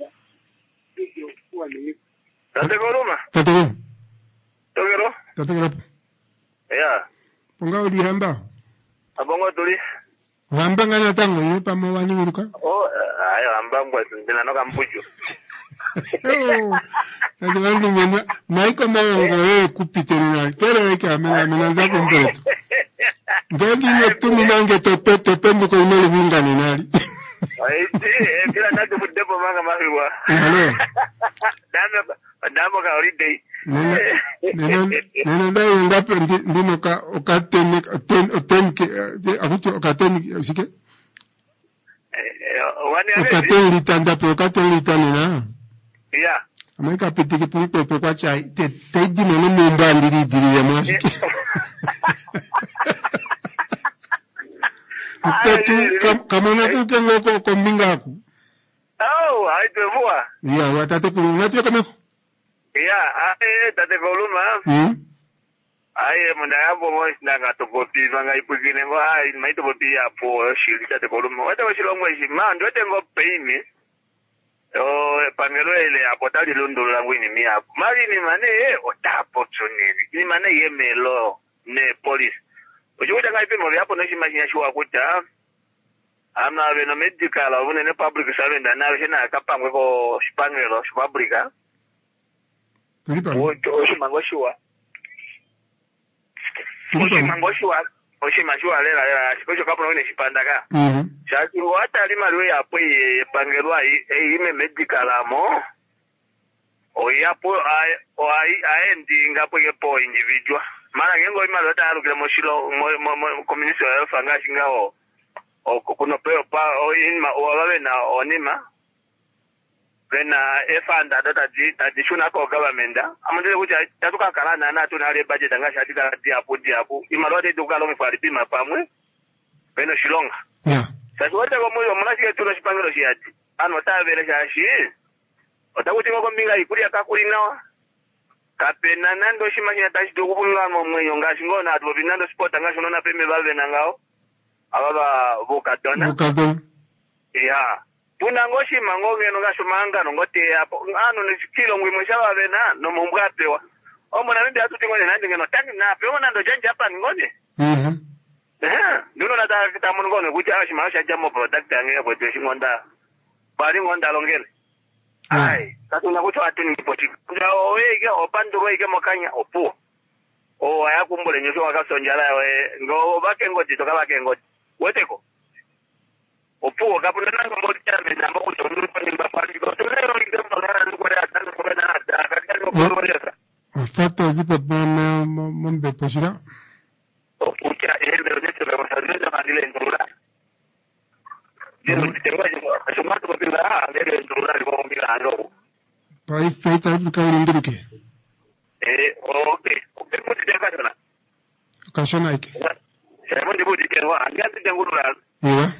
tate koruma tate ko togero tate ko ya ponga odi hamba abongo tuli hamba ngana tango ye pamo wani uruka oh ayo hamba ngwa ndina no kambujo oh ande wali ngena naiko mayo ngore kupiterina kero eke amena mena za kompleto ngeli ne tumi nange tototo pendo ko imeli winga ni nali ai ti bila nako mudepo manga mahiwa hello dame dame ka holiday nena nena ndai ngape ndino ka okateni ten ten ke akuti okateni sike wani okateni litanda pe okateni litanda ya amaika pitiki puko pe kwa cha te te di no mumba ndiri diri ya mwashi Tetu kamona kuke ngoko kombinga ku oh ai te voa ya watate ku ngati kama ya ai tate koluma hmm ai munda yabo mo sinanga to boti manga ipugine ngo ai mai to boti ya po shiri tate koluma wata washilongo ishima ndo tengo peini oh pangelo ile apotali londo langu ni mia mali ni mane otapo tsoni ni mane yemelo ne police ujuda ngaipe mo yapo no shimanya shwa kuta amna beno medical avune ne public servant na shina kapangwe ko spangelo publica tulipa o shimango shwa o shimango shwa o shimashwa lela lela sikocho kapo ne shipandaka mhm shaki wata lima lwe yapo ye ai e ime medical amo o yapo o ai aendi ngapo ye po individual mara ngengo ima lota arukile moshilo mo community wa fanga shingao o kuno peo pa o inma o wawe na onima bena efanda data di additional ko government amandele kuja tatuka kala na na tunale budget anga shatika dia apo dia apo ima lote dukalo mfaripi mapamwe beno shilonga yeah sasa wote kwa moyo mnasikia tunashipangiro shiati ano tavele shashi otakuti ngoko mbinga ikuri akakulinawa kapena nando shimashina tashi dokubunga mo mweyo ngashingona atu binando sport ngasho na peme bave nangao ababa bokadona bokadona ya tuna ngoshi mangonge no ngasho manga no ngote apo ano ni kilo ngwe shawa bena no mumbwapewa omo na mbi atuti ngone nandi ngeno tani na pe ona ndo janja hapa ngone mhm eh ndio na ta kitamu ngone kuja ashi maisha jambo product ange kwa jeshi ngonda bali ngonda longele ai tatu na kucho atini poti nda owege opanduro ige mokanya opo o aya kumbole nyosho wakasonjala we ngo bake ngoti toka bake ngoti weteko upo kapuna nanga mo chame na mo to no pa nimba pali ko to leo ndio ngara no kwa hata ko na hata katika no kwa leo afato zipo bana mombe posira o pucha ende ndio ndio kwa sababu ndio mandile ndura ndio ndio kwa sababu kwa bila ndio ndura kwa mbila ndo pai feita do ka ndruke eh okay okay mo ti ka sana ka sana iki eh mo ndi ke wa ngati jangu ndura ewa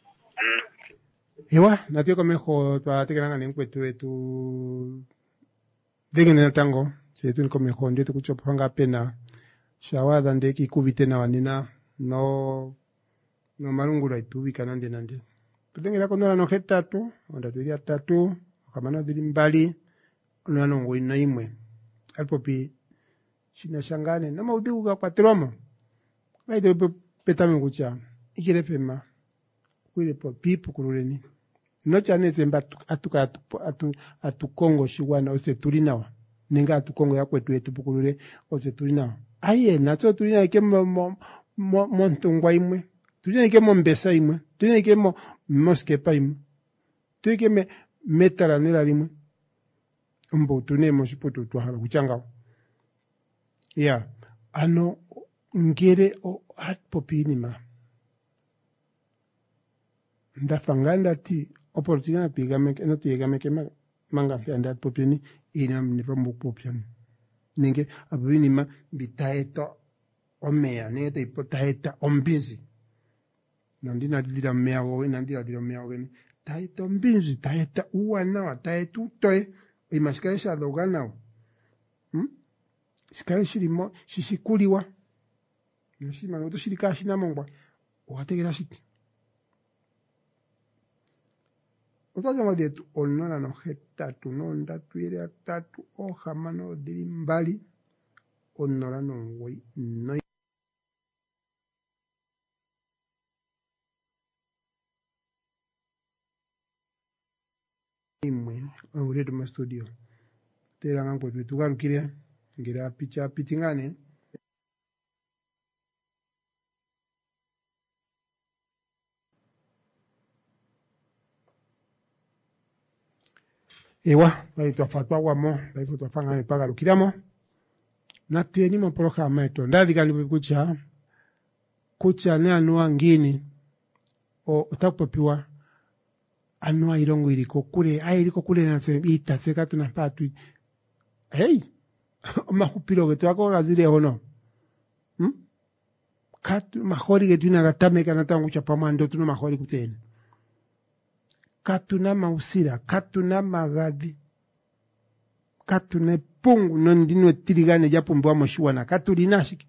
ewa natio komejo twatekelanga nenkwetu wetu degene na tango se tu komejo ndio tukuchopanga pena shawadha ndeki kubite na wanina no no marungura itubika nande nande tutengera kondora no hetatu onda tudia tatu kamana dili mbali ono ngo ina imwe alpopi shina shangane na maudhu ga patromo baide petame kucha ikire fema kwile po pipo kuruleni no chane zemba atuka atu atu, atu Kongo shiwana ose tulinawa ninga atu Kongo ya kwetu yetu pukulule ose tulinawa aye nacho tulina ke mo mo mo ntungwa imwe tulina ke mo mbesa imwe tulina ke mo moske pa imwe tulina ke me metara nela limwe umbo tunemo shipoto twahala kuchanga ya ano ngere o at popinima ndafanganda ti opportunity pigame no tigame ke manga penda popini ina ni pombo popian ninge abinima bitaeto omea nete ipotaeta ombinzi nandina dira meago nandira dira meago ni taeta ombinzi taeta uwana taetu toe imaskaisha dogana hm skai shirimo shisikuliwa nashima ngoto shirikashi na mongwa wategera shiki otoja madetu onona no hetatu no ndatu ire atatu o hamano diri mbali onora no ngoi no imwe ure to studio tera ngango tugarukire ngira picha pitingane ewa bai twafatwa wamo bai twafanga ne paga lukiramo na tieni mo programa eto ndadi kali kucha kucha ne anua ngini o utapopiwa anua irongo iliko kule ai iliko kule na se ita seka tuna patu hey mahupiro que twako gazire hono hm katu mahori que tuna gatame kana tangu cha pamando tuna mahori kutena katuna mausira katuna magadi katuna pungu nondino tirigane japo mbwa moshuana katulinashiki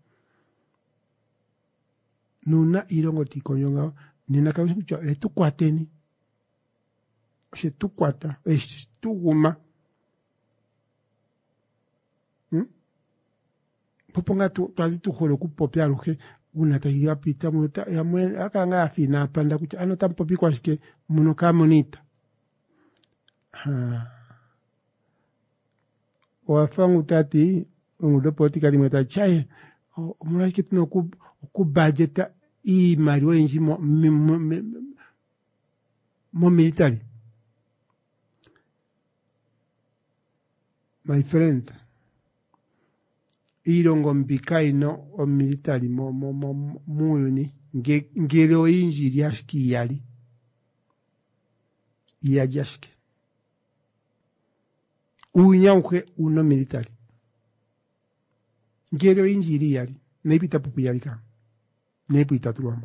nuna irongo tikonyonga nina kabisa kucho etu kwateni she tu kwata esh tu guma hm poponga tu twazi tu holo kupopya ruke una tagiga pita muta ya mwe akanga afina panda kucha ano tampopi kwashike muno kamonita ha wafangu tati ngudo politika limeta chaye omuraki tuno ku ku budgeta i mariwa inji mo mo military my friend irongo mbikaino o military mo mo mo muyuni nge ngero inji lyashiki yali ya jashiki unyauke uno military ngero inji yali naipita pupu yali ka naipita tuwama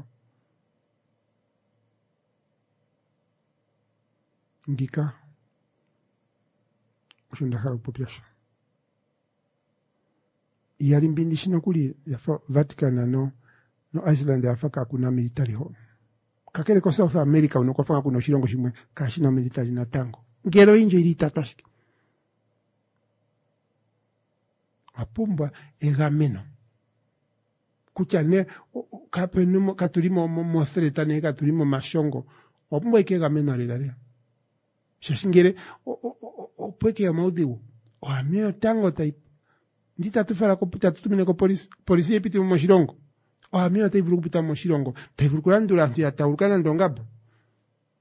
ngika ushunda halo popyasha yali mbindi shino kuli ya Vatican no no Iceland ya faka kuna military ho kakele ko South America uno kwa kuna shirongo shimwe kashina military na tango ngero inje ili tatashiki apumba egameno kuchane kapenumo katulimo mostreta ne katulimo mashongo opumba ikegameno alilale shashingere o pweke ya maudiwo o amio tango type ndita tufala kuputa tutumine ko polisi polisi epiti mu shirongo o amio taivuru kuputa mu shirongo taivuru kulandura ya taurukana ndongabo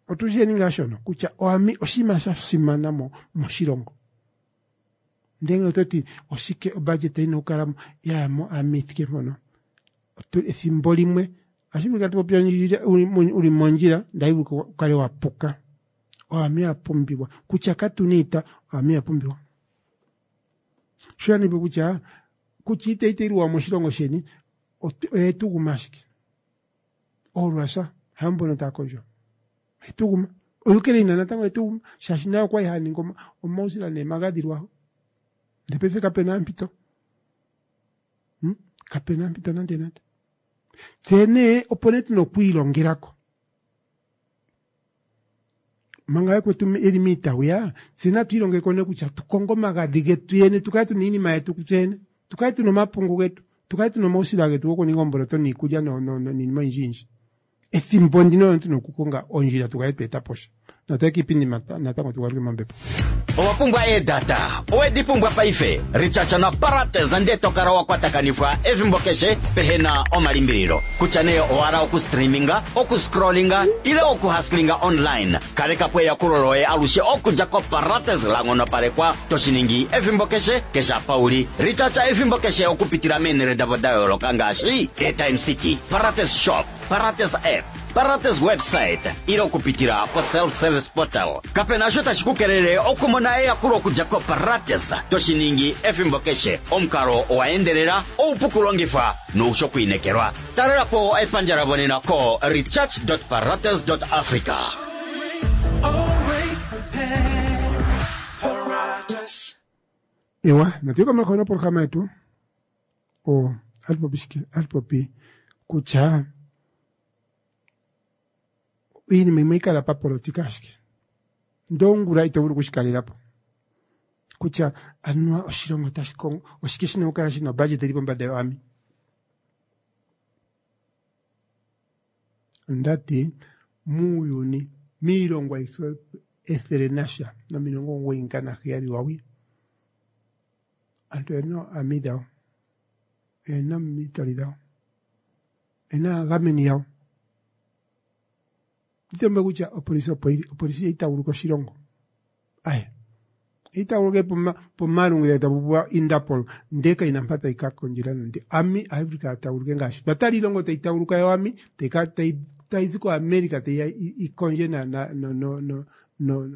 otuje ninga shono kucha oami oshima sha simana mo moshilongo ndenga toti osike budget ino kala ya mo amithike mono otu ethimbo limwe ashibika tupya njira uli monjira ndaibuko kale wapuka oami apumbiwa kucha katunita oami apumbiwa shani bukucha kuchite iteruwa moshilongo sheni etugumashiki olwasa hambono takonjo etuguma oyukele inana tango etuguma shashina kwa yani ngoma omausila ne magadirwa ndepefe kapena mpito hm kapena mpito nande nande tene opponent no kwilongerako manga kwetu elimita uya sina twilonge kone kucha tukongo magadige tuyene tukati nini maetu kutene tukati no mapungu getu tukati no mausila getu woko ningomboloto ni kuja no no ni manjinji ethimbo ndino ntino kukonga onjira tukaitu etaposha nataki pindi mata natango tuwarike mambepo owapungwa e data owedipungwa paife richacha na parate zande tokara wakwatakanifwa evimbokeshe pehena omalimbiriro kuchane owara okustreaminga okuscrollinga ile okuhaslinga online kareka pweya kuloloe alushe okujako parate zilangono parekwa toshiningi evimbokeshe kesha pauli richacha evimbokeshe okupitira menere davodayolo kangashi Airtime City Parates Shop Parates App Parates website ilo kupitira ko self-service portal kapena shota shikukerere okumona ya kuro kujako Parates toshiningi efimbokeshe omkaro oaenderera oupukulongifa no ushokuinekerwa tarera po epanjara bonena ko recharge dot parates dot africa. Ewa natiko mekona programa yetu o alpo biski alpo pi kucha ini mimika la paporotika shike ndongura itawuru kushikalira po kucha anwa oshirongo tashikon oshikishina ukara shino budget ilipo mbade wami ndati muyuni mirongo iko etherenasha na mirongo ngwenkana khiyari wawi anto eno amida ena mitalida ena gameni yao Itembe kucha opolisi opoiri opolisi itawuru ko shirongo aye itawuru ke poma pomarungu ya tabubwa indapol ndeka inampata ikakonjirana ndi ami Africa tawuru ke ngashi batali longo te itawuru ka yami te ka te taiziko America te ikonjena na no no no no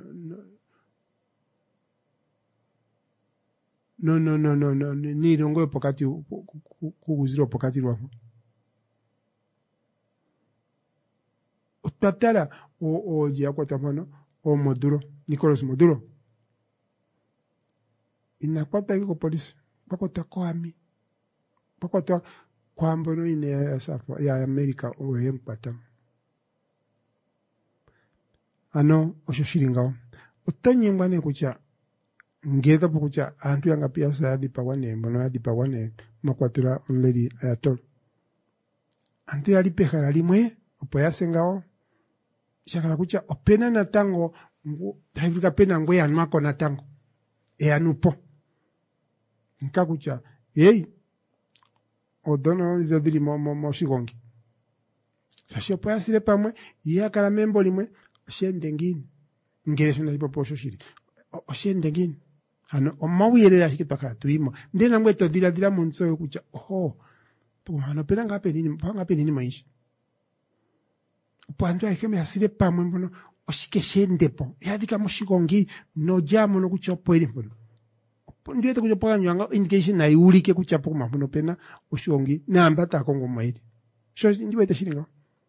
no no no no no ni longo pokati kuguziro pokati lwapo Tatara o o ya kwatamano o Maduro Nicolas Maduro inakwata iko polisi pakota kwa ami pakota kwa mbono ine ya safa ya America o yempata ano oshishiringao utanyengwa ne kucha ngeza pokucha antu yanga pia sa dipa wane mbono ya dipa wane makwatira onledi ayatol antu yali pekara limwe opoya sengao shakala kucha opena na tango ngu taifika pena ngwe anwako na tango e anupo nka kucha hey odono izadiri mo mo mo shigongi sashi opoya sile pamwe ya kala membo limwe shende ngini ngere shuna ipo posho shiri o shende ngini hano omawiyerera shike paka tuimo ndena ngwe to dira dira munso kucha oh po hano pena ngape nini pa ngape nini maishi Pando hay que me asire pa mo mbono oshike shende po yadika mushigongi no jamo no kuchopo iri mbono ndio te kuchopa nyanga indication na iulike kuchapo ma mbono pena oshigongi namba ta kongo maidi so ndiwe te shiringa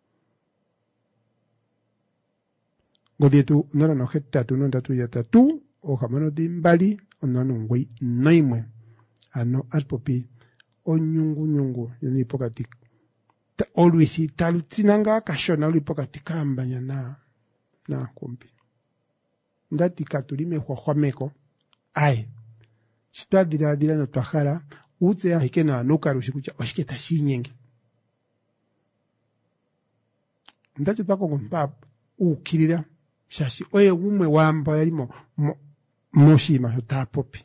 godietu nora no hetta tu no ndatu ya tatu o kamano dimbali onono ngoi naimwe ano alpopi onyungu nyungu yani pokati Oluisi talutinanga kashona ulipoka tikambanya na na kumbi ndati katulime kwa khwameko ai stadira dira no twahara utse ya hikena nuka rushikucha oshiketa shinyenge ndati pako ngompa ukirira shashi oye umwe wamba yarimo moshima tapopi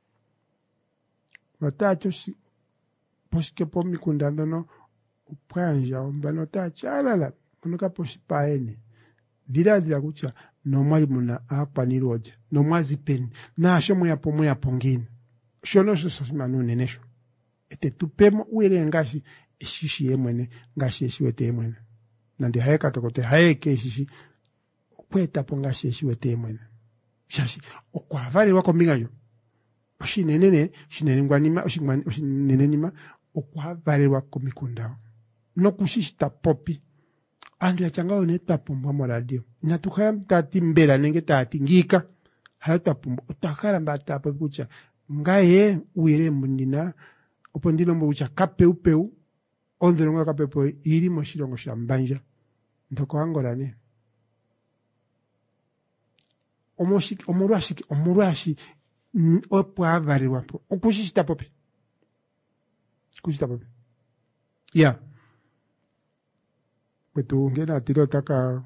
watacho shi poshike pomi kundando no upanja ombano ta chalala kunuka poshi paene vila dila kucha no mwali muna hapa ni roja no mwazi peni na shomo ya pomo ya pongini shono so manune nesho ete tupemo uile ngashi ishishi yemwene ngashi eshiwete yemwene nandi haeka tokote haeke ishishi kweta pongashi eshiwete yemwene shashi okwa vale wako mingayo oshinenene shinenengwanima oshinenenima okwa vale wako mikundao no kushishita popi andu ya changao ne tapumbwa mo radio na tukaya mtati mbela nenge tati ngika hayo tapumbwa utakara mbata popi kucha ngaye uire mbundina opondino mbucha kape upeu ondero kape po iri mo shirongo shambanja ndoko angorane omoshiki omurashiki omurashi opwa vari wapo okushishita popi kushita popi ya yeah. Kwetu ngena tiro taka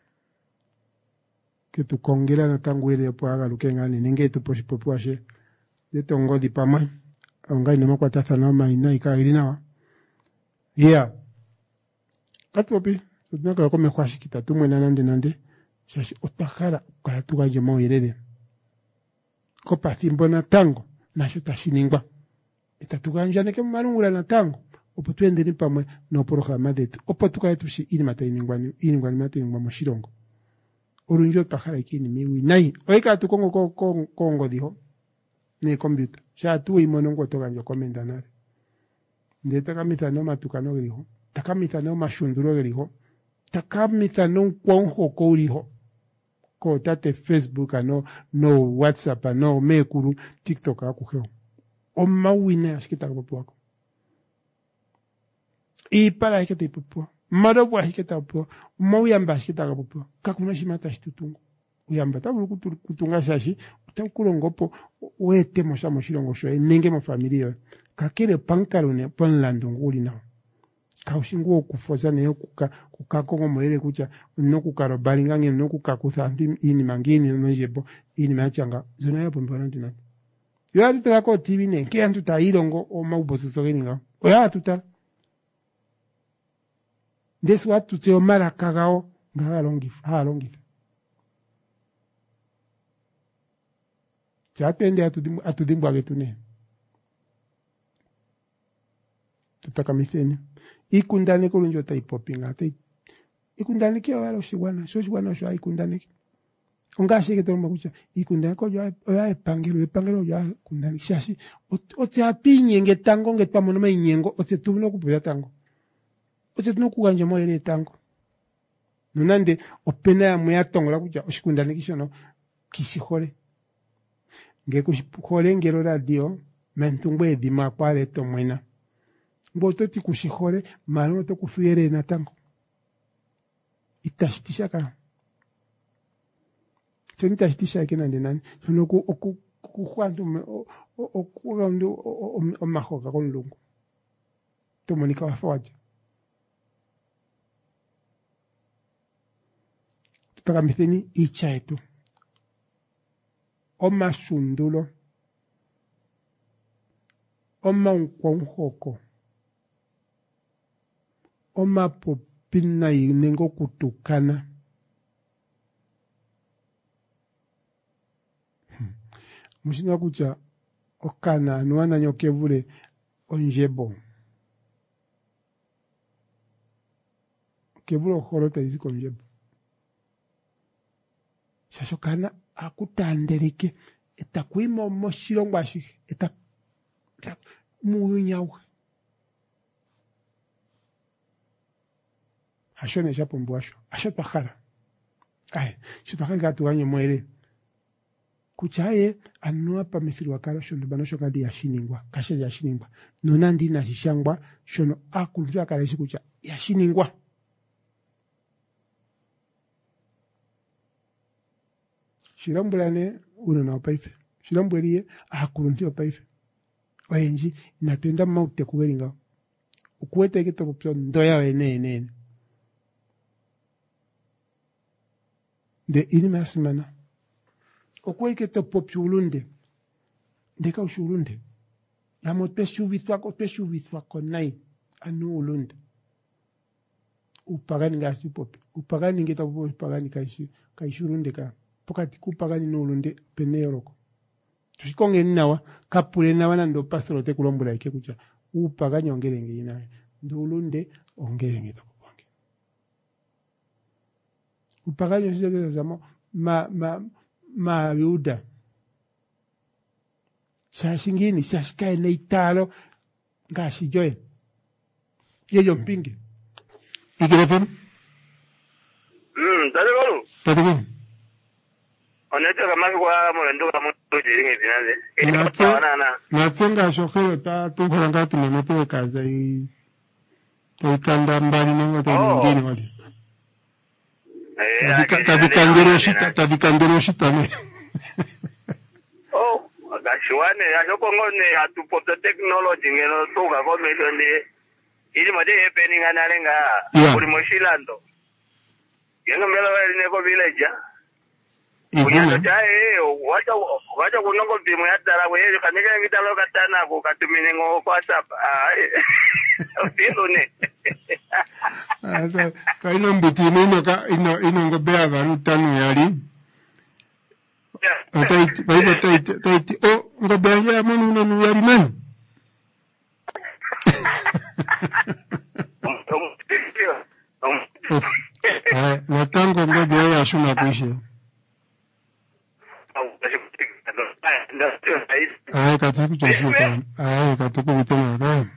ketu kongela na tanguele po aga lukengani nenge tu poshi popo ashe deto ngodi pamwe ongai no makwata sana maina ikairinawa yeah atwopi tunaka ko me kwashikita tumwe nande nande shashi otakara kala tugaje moirere ko pathimbo na tango nasho tashiningwa itatuganja neke marungura na tango opo twende ni pamwe no programa detu opo tukaye shi ini matayiningwani iningwani matayingwa mo shirongo urunjo takara ikini miwi nai oika tu kongo kongo kongo diho ne computer sha tu imonongo toganja komenda nare ndeta kamita no matukano geriho takamita no mashunduro geriho takamita no kwonho ko uriho ko tate Facebook ano no WhatsApp no mekuru TikTok akuheo o mawina ashikita ko wako i para hiketa ipopo maro bwa hiketa po mo uyamba hiketa po kakuna shimata shitutungu uyamba tabulu kutunga shashi utakulongopo wete mosha moshirongo sho enenge mo familia kakere pankalone ponlando nguli na kaushingo kufoza ne kuka kukakongo moere kucha no kukaro balingange no kukakusa ini mangini no jebo ini machanga zona yapo mbona ndina yo atutara ko T V ne ke antu ta irongo o maubozo sogeninga oya atuta Ndesu watu teo mara kagao nga longifa ha longifa chatende atudimbu atudimbu agetune tutaka mitheni ikundane ko lunjo tai popinga tai ikundane ke wala ushigwana so shigwana sho ikundane ungashe ke tomo kucha ikundane ko yo ya epangelo epangelo yo kundane shashi ote apinye ngetango ngetpamono mainyengo ote tubuno kupuya tango ote tuno kuganja moere tango nunande opena ya muya tongola kucha oshikundane kishono kishihore ngekushihore ngero radio mentungwe edima kwale tomwena mboto ti kushihore mano to kufuyere na tango itashtisha kana choni tashtisha kena ndenani sono ku oku kuhwandu oku rondo o mahoka kon lungu to monika wafawaje tutaka mitheni icha etu o masundulo o maunkwonhoko o mapopina inengo kutukana hmm. Mushina kucha okana anuana nyokevule onjebo kevule okhorota iziko onjebo shashokana akutandereke etakwimo moshilongo ashihe eta muyunyawe ashone japombo asho asho pakara ai shipakara gatuanyo mwere kuchaye anua pa mifiri wakara shondo banosho kadi yashiningwa kashe yashiningwa nonandi na shishangwa shono akulira akara kucha yashiningwa shirambulane uno na opaife shirambuliye akulunti opaife oyenji inatenda maute kuweringa ukuwete kito popyo ndoya wene nene de ini masimana okuwe kito popyo ulunde ndeka ushulunde namo teshu vitwako teshu vitwako nai anu ulunde upagani ngasi popi upagani ngeta popi upagani kaishi kaishurunde ka pokati kupagani nulunde peneoroko tusikonge nawa kapule nawa ndo pastor te kulombula ike kucha upagani ongerenge ina ndulunde ongerenge to bonge upagani nzeze zamo ma ma ma yuda shashingini shashikae neitalo ngashi joy yeyo mpingi igrefen mm tadego tadego oneto kama kwa mwendo kama tujiringe dinaze natse natsenga shokero ta tukuranga tumemetewe kaza i ikanda mbali nengo to ngini wali eh tadikangero shita tadikangero shita ne oh agashwane yashokongone atupota technology ngeno toka ko meshonde ili made happening analenga kuli moshilando yenga mbele wali neko village kunyalo chae wacha wacha kunongo bimu ya dara we kanike ngitalo katana ko katumine ngo WhatsApp ah pilo ne asa kaino mbitini no ka ino ino ngo bea baru tanu yali Taiti, baik taiti, taiti. Oh, nggak bayar mana nunu yari mana? Eh, natango nggak bayar asuna kuishe. Ah, kata aku jadi kan. Ah, kata aku itu kan.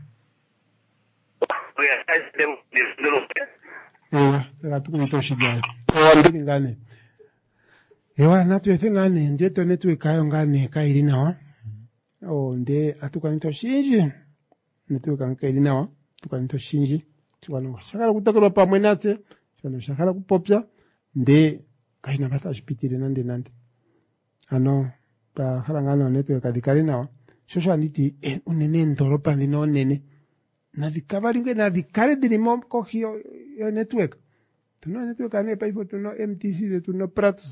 Eh, kata aku itu sih jadi. Oh, ini ngane. Ewa natu efe ngane, ndeto netu ekayo ngane kairi nawa. O nde atuka nito shinji. Netu eka kairi nawa, atuka nito shinji. Tukwano shakara kutakirwa pa mwenate, tukwano shakara kupopya, nde kaina bata ashipitire nande nande. Ano, pa harangano netu eka dikari nawa. Shosho aniti, eh, unene ndoropa ndino nene. Na dikabari nge na dikari dinimo kohi yo, yo netu eka. Tuno netu eka nepa ifo tuno M T C de tuno pratos.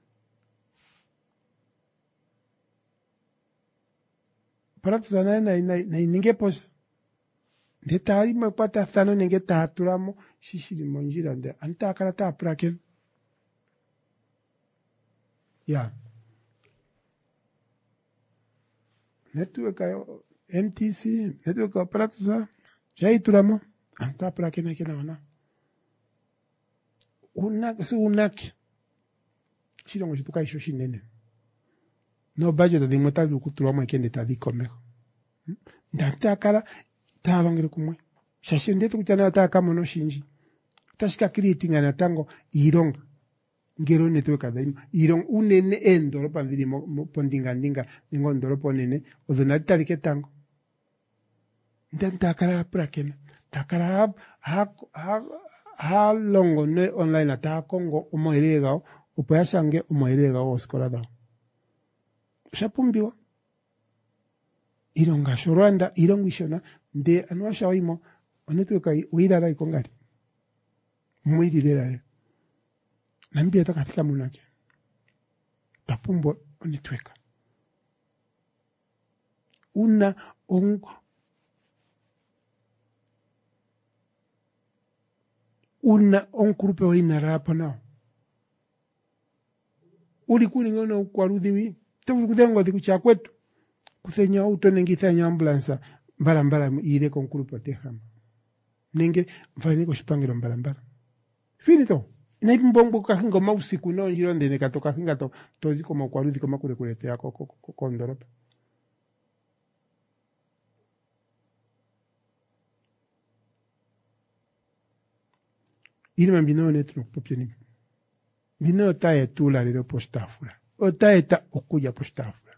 Pratos na na na na ninge pos. Ndeta ima kwata thano ninge taturamo shishiri monjira nde anta karata praken. Ya. Network ayo M T C network pratos jai turamo anta praken akena wana. Unak su unak. Shiro ngo tukai shoshi nene. No budget de mota du kuturamo ikende tadi komeko. Ndanta kala tabangire kumwe. Shashi ndetu kuchana ataka mono shinji. Tashika creating anatango ironga. Ngero netu kadaima. Irong unene endoro pandiri mo pondinga ndinga ningo ndoro ponene odona tarike tango. Ndanta kala prakena. Takara ha ha ha longo ne online ata kongo omoerega opoyasange omoerega oskola da. Shapumbiwa. Ironga shoranda irongishona nde anwasha wimo onetuka uidara ikongari. Mwiri lera. Nambia takatika munake. Tapumbo onetweka. Una on una on grupe wa inarapo nao. Uli kuni ngono kwa rudhiwi. Tefu kutengo di kucha kwetu. Kuthenya auto nengi thenya ambulansa. Mbala mbala ire kon grupe tehama. Nenge mfani ko shipangiro mbala mbala. Finito. Na mbombo kahingo mausiku no njiro ndene katoka hinga to tozi koma kwa rudhi koma kule kule te yako kondoropa. Ili mambino netu popyeni. Bino tae tula lero postafura. O tae ta okuja postafura.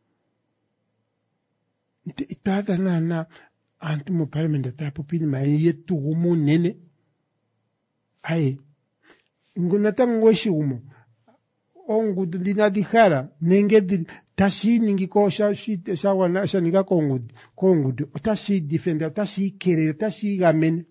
Itada na na antumo parliament ta popini ma yetu gumu nene. Ai. Ngunata ngweshi gumu. Ongu dina dihara nenge di tashi ningi ko sha shite sha wana sha ninga kongu kongu tashi defender tashi kere tashi gamen.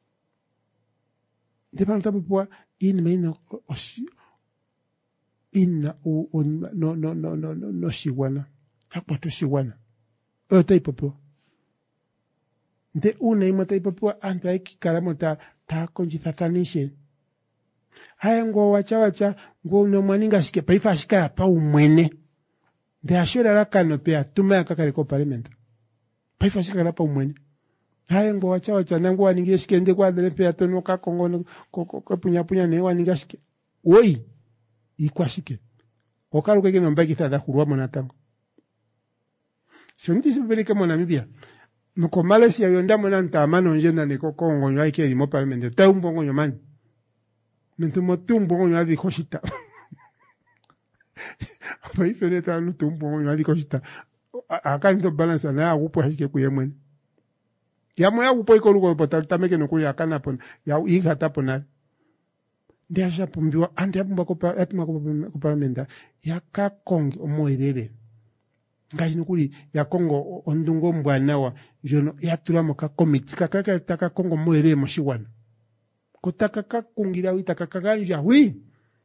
De pronto pupua in meino oshi inna u no no no no no no shiwana. Hapo to shiwana. Ota ipopo. nde una imota ipapua antu aiki karamota ta konjithathanishe haya ngo wacha wacha ngo no mwaninga shike paifa shika pa umwene nde ashora rakano pia tuma yakakale ko parliament paifa shika pa umwene haya ngo wacha wacha nango waninge shike nde kwa dele pia tono ka kongo ko ko punya punya ne waninga shike oi ikwashike okaruke ke nomba kitha khurwa monatango shonti sibeleka mo Namibia mko Malaysia yonda mona ntamano njena ne ko kongo nyo ike limo parliament ta umbongo nyomani mentumo tumbongo nyo adi khoshita pa ifene ta no tumbongo nyo adi khoshita akanto balance na agupo hike kuyemwe ya moya gupo iko luko potal tameke no kuli akana pon ya iga tapona ndia japumbiwa ande apumba ko pa atuma ko parliament ya ka kongi omoirere ngaji nukuli ya Kongo ondungo mbwanawa jono ya tulamo ka komiti kakaka taka Kongo moire moshiwana kutaka kakungira wita kakaganja wi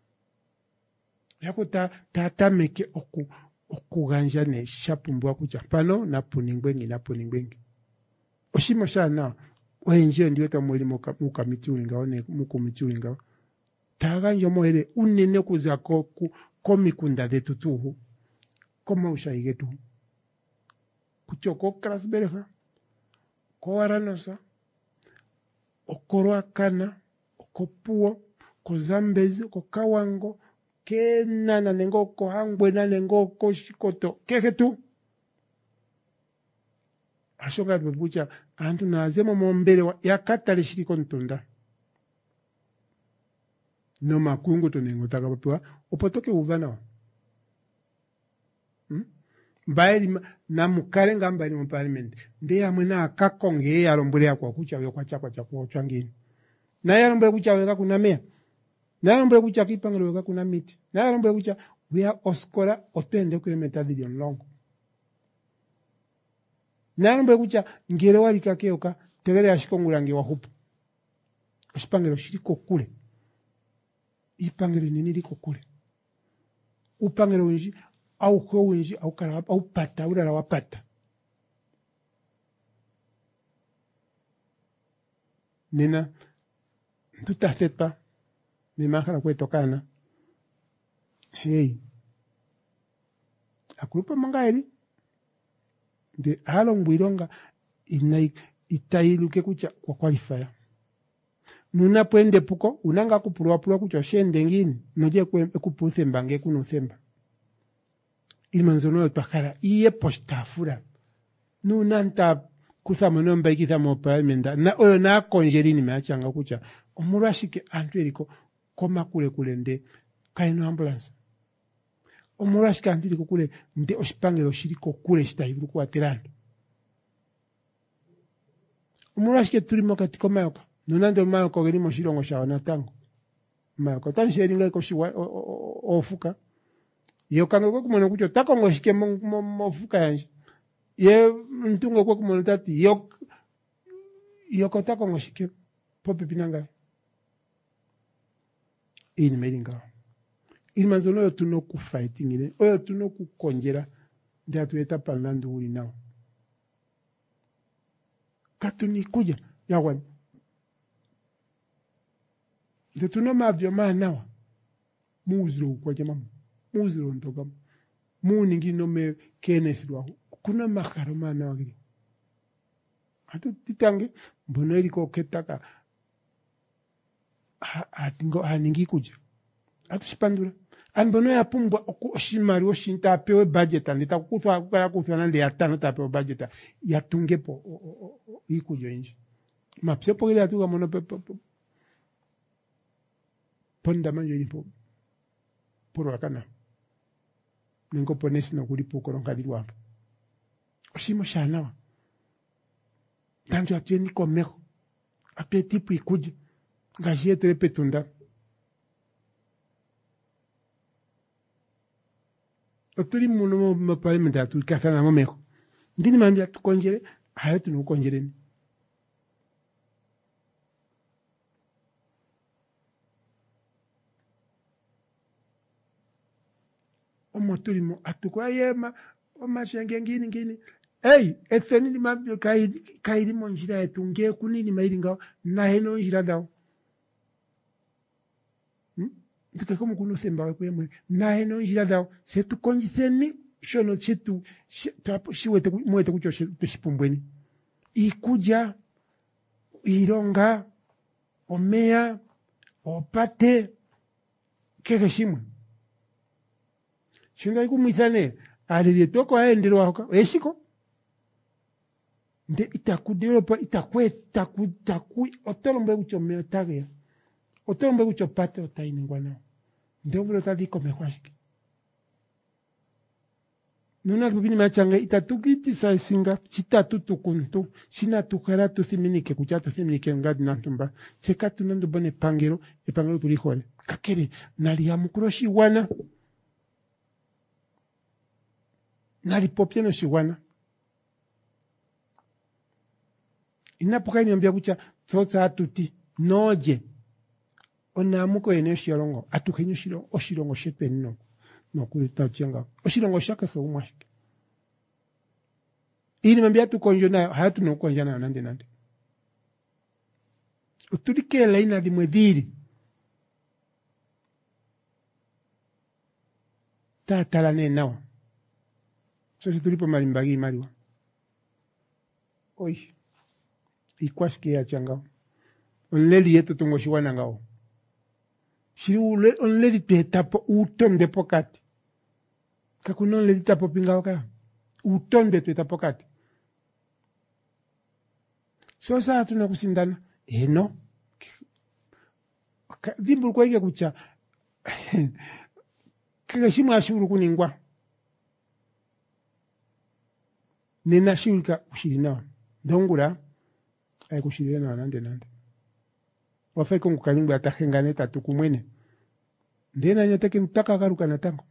yakuta tata meke oku okuganja ne shapumbwa kucha pano na puningwengi na puningwengi oshimo shana wenje ndiwe tamweli muka mukamiti ulingaone mukomiti ulingawa taganya moire unene kuzako ku komikunda detu tuhu koma ushaige tu kuchoko krasberga ko aranosa okoro akana okopuo ko zambezi ko kawango kena na nengo ko hangwe na nengo ko shikoto keke tu ashonga bebucha antu nazemo mombele wa yakatale shiriko ntunda no makungu to nengo takapwa opotoke uvana Hmm? Mbairi na mukare ngamba ni mu parliament nde yamwe na akakonge yalombole yakwa kucha yo kwa chakwa chakwa changini na yalombole kucha weka kuna mea na yalombole kucha kipangalo weka kuna miti na yalombole kucha wea oskora otende kule metadi longo na yalombole kucha ngere wali kakeoka tegere ashikongulange wa hupo ashipangelo shiriko kule ipangelo nini liko kule upangelo unji au kwinji au kara au pata urara wapata nina tutasepa nimakara kwetokana hey akurupa mangairi de halo mbwironga inai itailuke kucha kwa qualifier nuna pwende puko unanga kupurwa purwa kucha shende ngini noje kuputhe mbange kuno themba ilmanzono twakara iye postafura nuna nta kusamono mbaikitha mo parliament na oyo na konjerini meachanga kucha omurashike antu eriko koma kule kule nde kaino ambulance omurashike antu eriko kule nde oshipangelo shiriko kule shitahibiru kuwaterana omurashike turimo katiko mayoka nuna nde mayoka gerimo shirongo shawa natango mayoka tansheringa iko shiwa ofuka yo kanga kwa kumona kucho takongo shike mofuka yanje ye ntungo kwa kumona tati yo yo kota kongo shike popi pinanga ini melinga ili manzono yo tuno ku fighting ile oyo tuno ku konjera ndia tueta panlandu uli nao katuni kuja yawan ndio tuno mavyo maana muzro kwa jamaa muziro ntoka muni ngino me kenesirwa kuna makaro mana wagiri atu titange mbono eliko ketaka atingo aningi kuja atu shipandura anbono ya pumbwa oshimari oshinta apewe budget andita kuthwa kukala kuthwa nande atano tapewe budget yatungepo ikujo inji mapse pogele atuga mono pepe ponda manjo ilipo poro akana ningo ponesi no kuli poko ronkadiri wapo oshimo shanawa tanto atieni komeko apeti pu ikuje ngajie telepetunda oturi muno mo parliament atu kasana momeko ndini mambia tukonjere hayo tunukonjereni omotulimo atukwa yema omashenge ngini ngini Hey, etheni ni mabyo kaidi kaidi monjira yetu nge kunini mairinga na heno njira dao. Hmm? Tuke komu kunu semba kwa mwe na heno njira dao. Se tu konjitheni shono chitu shiwete mwete kucho shipumbweni. Ikuja ironga omea opate keke shimwe. Shunga ikumithane alili toko aendero wako eshiko. Nde itakuderopa itakwe itaku itaku otolombe ucho meotage otolombe ucho pate otaini ngwana nde umbro tadi kome kwashiki nuna rubini machanga itatukiti sa singa chitatu tukuntu sina tukara tusiminike kuchatu siminike ngadi nantumba sekatu nando bone pangero e pangero tulihole kakere nali yamukuro shiwana nali popiano shiwana inapoka niambia kucha tsotsa atuti noje onamuko ene shirongo atukenyo shirongo oshirongo shepenno no kulita chenga oshirongo shaka fe umwashike ini mambia tukonjo nayo hatu no konja nayo nande nande utulike laina di mwediri ta talane nawa so se tulipo malimbagi mariwa oi ikwaske ya changao onleli yeto tungo shiwana ngao shiri ule onleli petapo utonde pokati kakuno onleli tapo pingao ka utonde tu tapokati so saa tuna kusindana eno dhimbu kwa hige kucha kika shimu ashuru kuningwa nena shirika ushirinawa ndongura ay kushirina nande nande wafai kongu kalimba atakengane tatu kumwene ndena nyoteke ntaka garuka natango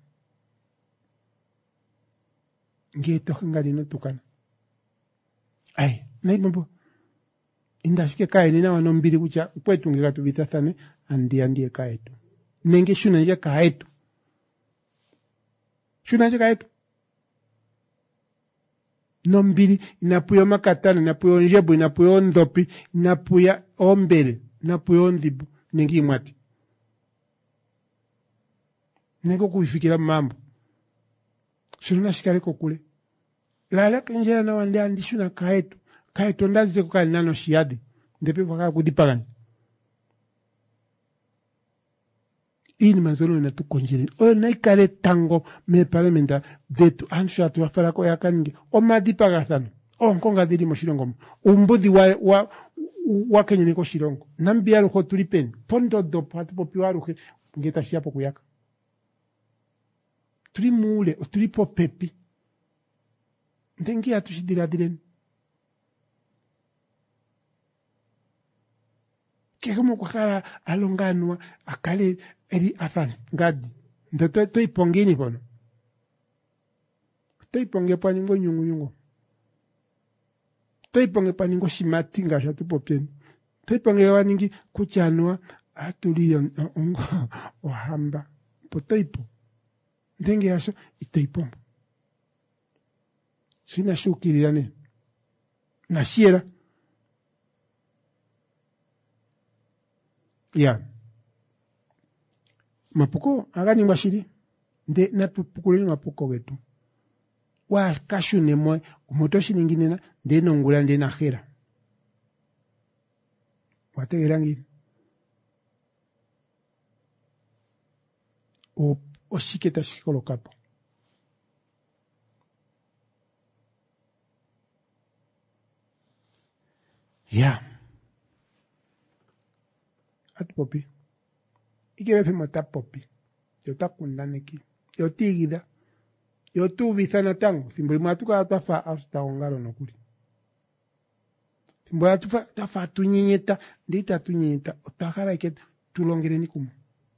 ngeto ngani no tukana ay naibombo indashike kae nina wanombiri kucha kwetu ngikatu bitathane andi andi kaetu nenge shuna nje kaetu shuna nje kaetu nombiri inapuyo makatana inapuyo njebu inapuyo ndopi inapuya ombere inapuyo ndibu nengi mwati nego kuifikira mambo shuna shikare kokule lala kenjera na wande andi shuna kaetu kaetu ndazi kwa nano shiade ndepe waka kudipagani ini mazolo na tukonjiri o naikale tango me parlementa detu ansha tu afara ko yakange o madipaga thano o nkonga diri mo shirongo umbudi wa wa wa kenyene ko shirongo nambia ro tulipen pondo do patu popiwaru ke ngeta shiapo kuyaka tulimule o tulipo pepi ndengi atushidira diren kekamo kwa alonganwa akale eri afan ngadi ndoto to ipongini kono to iponge paningo nyungu nyungu to iponge paningo shimati ngasha tupopeni to iponge waningi kuchanwa atuli ongo ohamba potoipo ndenge yaso itoipombo sina shukirirane na shiera ya mapuko agani mbashiri nde natupukule mapuko getu wa kashu nemwe umotoshi ningine na nde nongula nde na khera wategerangi o oshiketa shikolo kapo ya at popi ikebe fe mata popi yo ta kundaneki yo tigida yo tu visana tango simboli matuka atafa asta ongaro nokuri simboli atufa tafa tunyinyeta ndita tunyinyeta otakara ke tulongere nikumu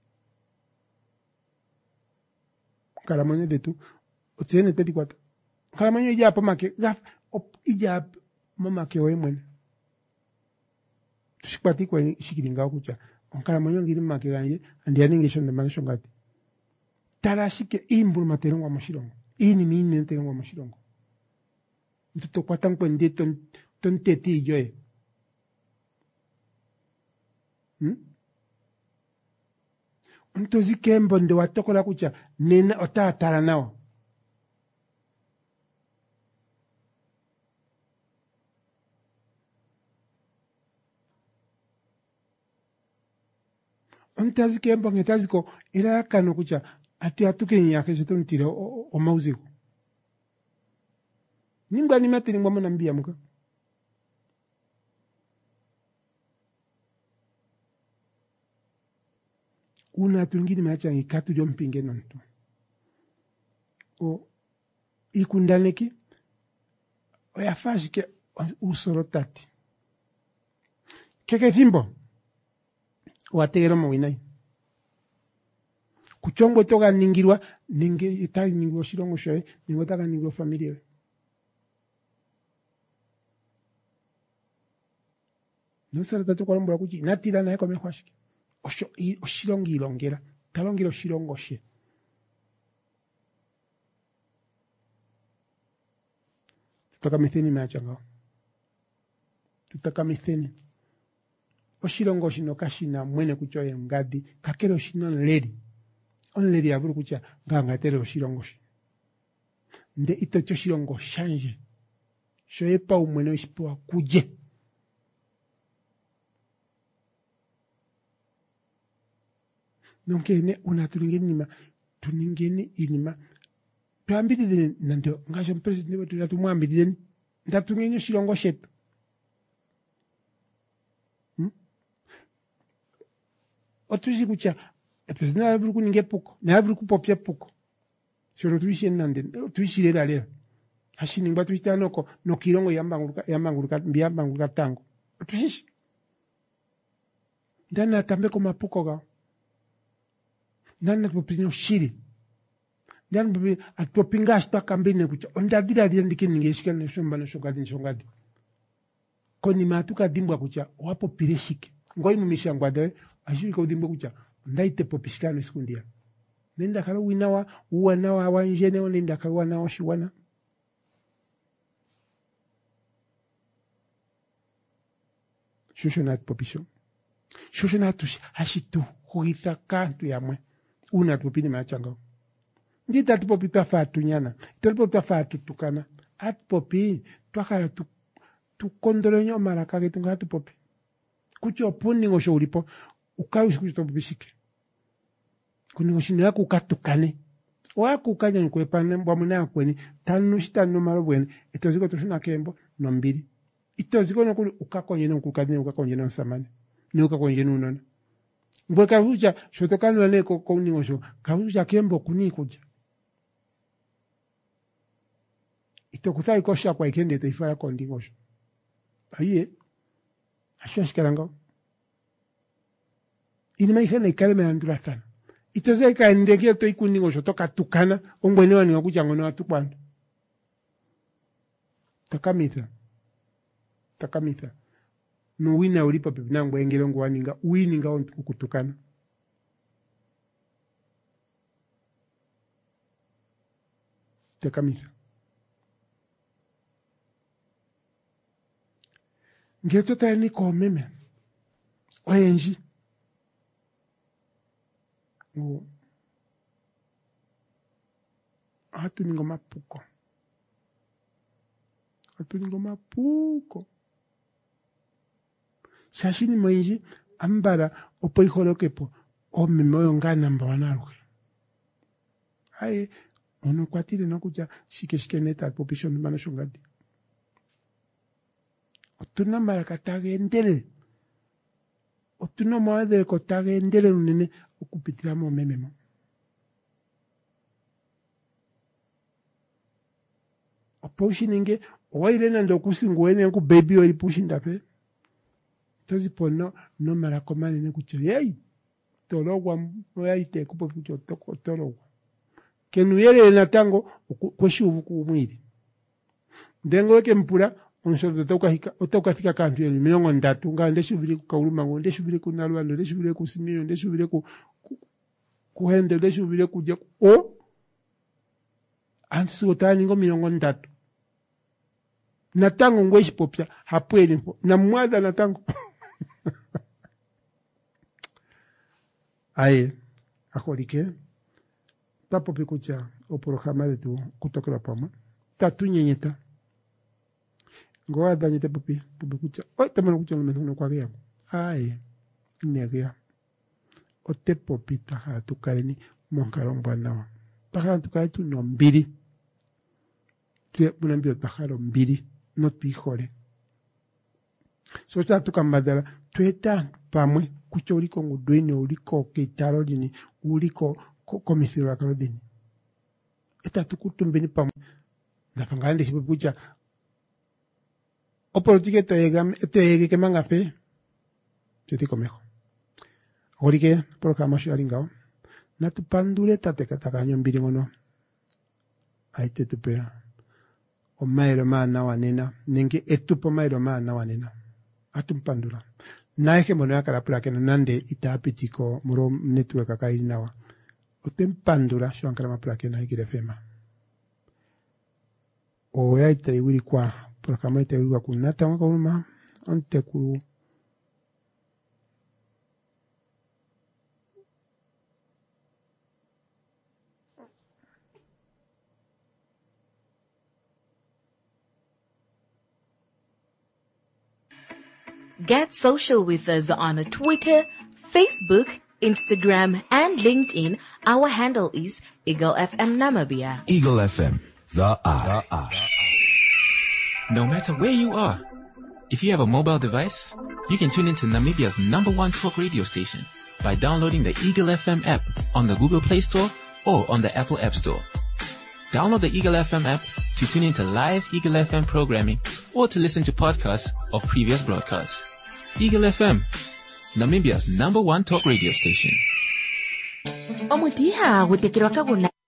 karamanyo detu otsene peti kwata karamanyo ija pa make gaf op ija mama ke wemwen tushipati kwa shikiringa kucha onkala manyo ngiri make ganje andi aninge shonde manisho ngati tarashike imbul materongo amashirongo ini mine nterongo amashirongo Ntuto kwa tangpo ndi ton, ton teti joe. Hmm? Ntozi kembo ndo watoko la kucha, nena ota atara nao. Ntazi kembo ngetazi ko, ila yakano kucha, atu atuke nyake jeto ntire o, o, o mauziko. Nimba ni mati nimba mwana mbia muka. Una tulingini macha ngikatu jo mpinge nantu. O ikundaneki o ya fashike usoro tati. Keke thimbo o ategero mawinai. Kuchongo toga ningirwa ninge itari ningirwa shirongo shoe ningo taga ningirwa familia. Nusara tatu kwa mbura kuchi natira na heko mehwashike. Osho oshirongi ilongera talongera oshirongo she. Tutaka mitheni machanga. Tutaka mitheni. Oshirongo shino kashina mwene kuchoye ngadi kakero shino nleri. Onleri aburu kucha nganga tere oshirongo she. Nde ito cho shirongo shanje. Shoye pa umwene oshipo kuje. Nonke ne una tulingeni nima tuningeni inima tuambidi deni nando ngajo president wetu na tumwambidi deni ndatungenyo shirongo shetu. Hmm? Otushi kucha president aburu kuninge puko na aburu kupopya puko shoro tuishi nande tuishi lera lera hashini ngba tuishi tanoko no kirongo yambanguruka yambanguruka mbiyambanguruka tango tuishi ndana tambe ko mapuko ga nana tupopinyo shiri ndana tupopi atupopinga ashtua kambine kucha ondadira dira ndikini ngeshika na shomba na shongadi shongadi koni matuka dimbwa kucha wapo pireshike ngoi mumishangwa de ashirika udimbwa kucha ndaite popishikano sikundia nenda kala winawa uwanawa wanjene nenda kala wanawa shiwana shusho na popisho shusho na tushi hashitu huitha kantu yamwe una tupini machanga ndita tupopi tafatu nyana tupopi tafatu tukana atpopi twakala tu tukondolonyo maraka getu ngatu popi kucho puni ngosho ulipo ukawi kucho bishike kuni ngoshino yako ukatukane wako ukanya nkwepane mbwa muna kweni tanu shitanu maro bwene itoziko tushuna kembo no mbili itoziko no kuli ukakonye no kukadine ukakonye no samane ni ukakonye no nona mbwe kahuja shotokano le ko kuni ngosho kahuja kembo kuni kuja itokuthai kosha kwa ikende taifa yako ndingosho aye ashashkaranga inima ihena ikaleme andura sana itoze ikaendekea to ikuningo toka tukana ongwene wani wakuja ngono atukwana takamita takamita no wina ulipa pepe nangu engelo ngwaninga uininga on kukutukana takamita ngeto tani ko meme oyenji o atu ningo mapuko atu ningo mapuko shashini mwenji ambara opo iholo kepo o mimoyo ngana mba wanaruke hai ono kwatile nakuja shike shike neta popishon mana shongadi otuna maraka tage ndele otuna maade ko tage ndele nene okupitira mo mememo opushi ninge oire na ndo kusingwene ku baby oil pushi ndape tozi pono no marako mane ku cheyei tologwa moyaite ku popucho toko tologwa kenuyele na tango kweshuvu ku mwili ndengo weke mpura onsodo toka hika otoka thika kantu yeli milongo ndatu nga ndeshubiri ku kauluma ngo ndeshubiri ku nalwando ndeshubiri ku simiro ndeshubiri ku kuhende ndeshubiri ku je o ansi otani ngo milongo ndatu natango ngweshi popya hapweli mpo na mwada natango aye akolike tapo pikucha o programa de tu kutokera pama tatu nyenyeta ngoa danyete popi popi kucha o tamano kucha no meno kwa gea aye negea o te popi ta tu kareni monkaron banawa ta tu kai tu no mbiri te munambio ta haro mbiri not pi hore so ta tu kamadala tueta pamwe kucha uliko ngudwini uliko kitaro dini uliko komisiro akaro dini eta tu kutumbeni pamwe na pangande si kucha o politike to yega to yega ke manga pe tete komejo orike programa sharingao na tu pandure tate katakanyo mbiri ngono aite tu pe o mairo mana wanena ninge etupo mairo mana wanena atum pandura naike mono akara pula ke nande itapitiko muro network akainawa o tempandura shankara mapula ke na igire fema o yaita iwiri kwa programa ite iwiri kwa kunata waka unuma ante ku Get social with us on Twitter, Facebook, Instagram, and LinkedIn. Our handle is Eagle F M Namibia. Eagle F M, the eye. No matter where you are, if you have a mobile device, you can tune into Namibia's number one talk radio station by downloading the Eagle F M app on the Google Play Store or on the Apple App Store. Download the Eagle F M app to tune into live Eagle F M programming or to listen to podcasts of previous broadcasts. Eagle F M, Namibia's number one talk radio station. Omutiha gutekirwa kaguna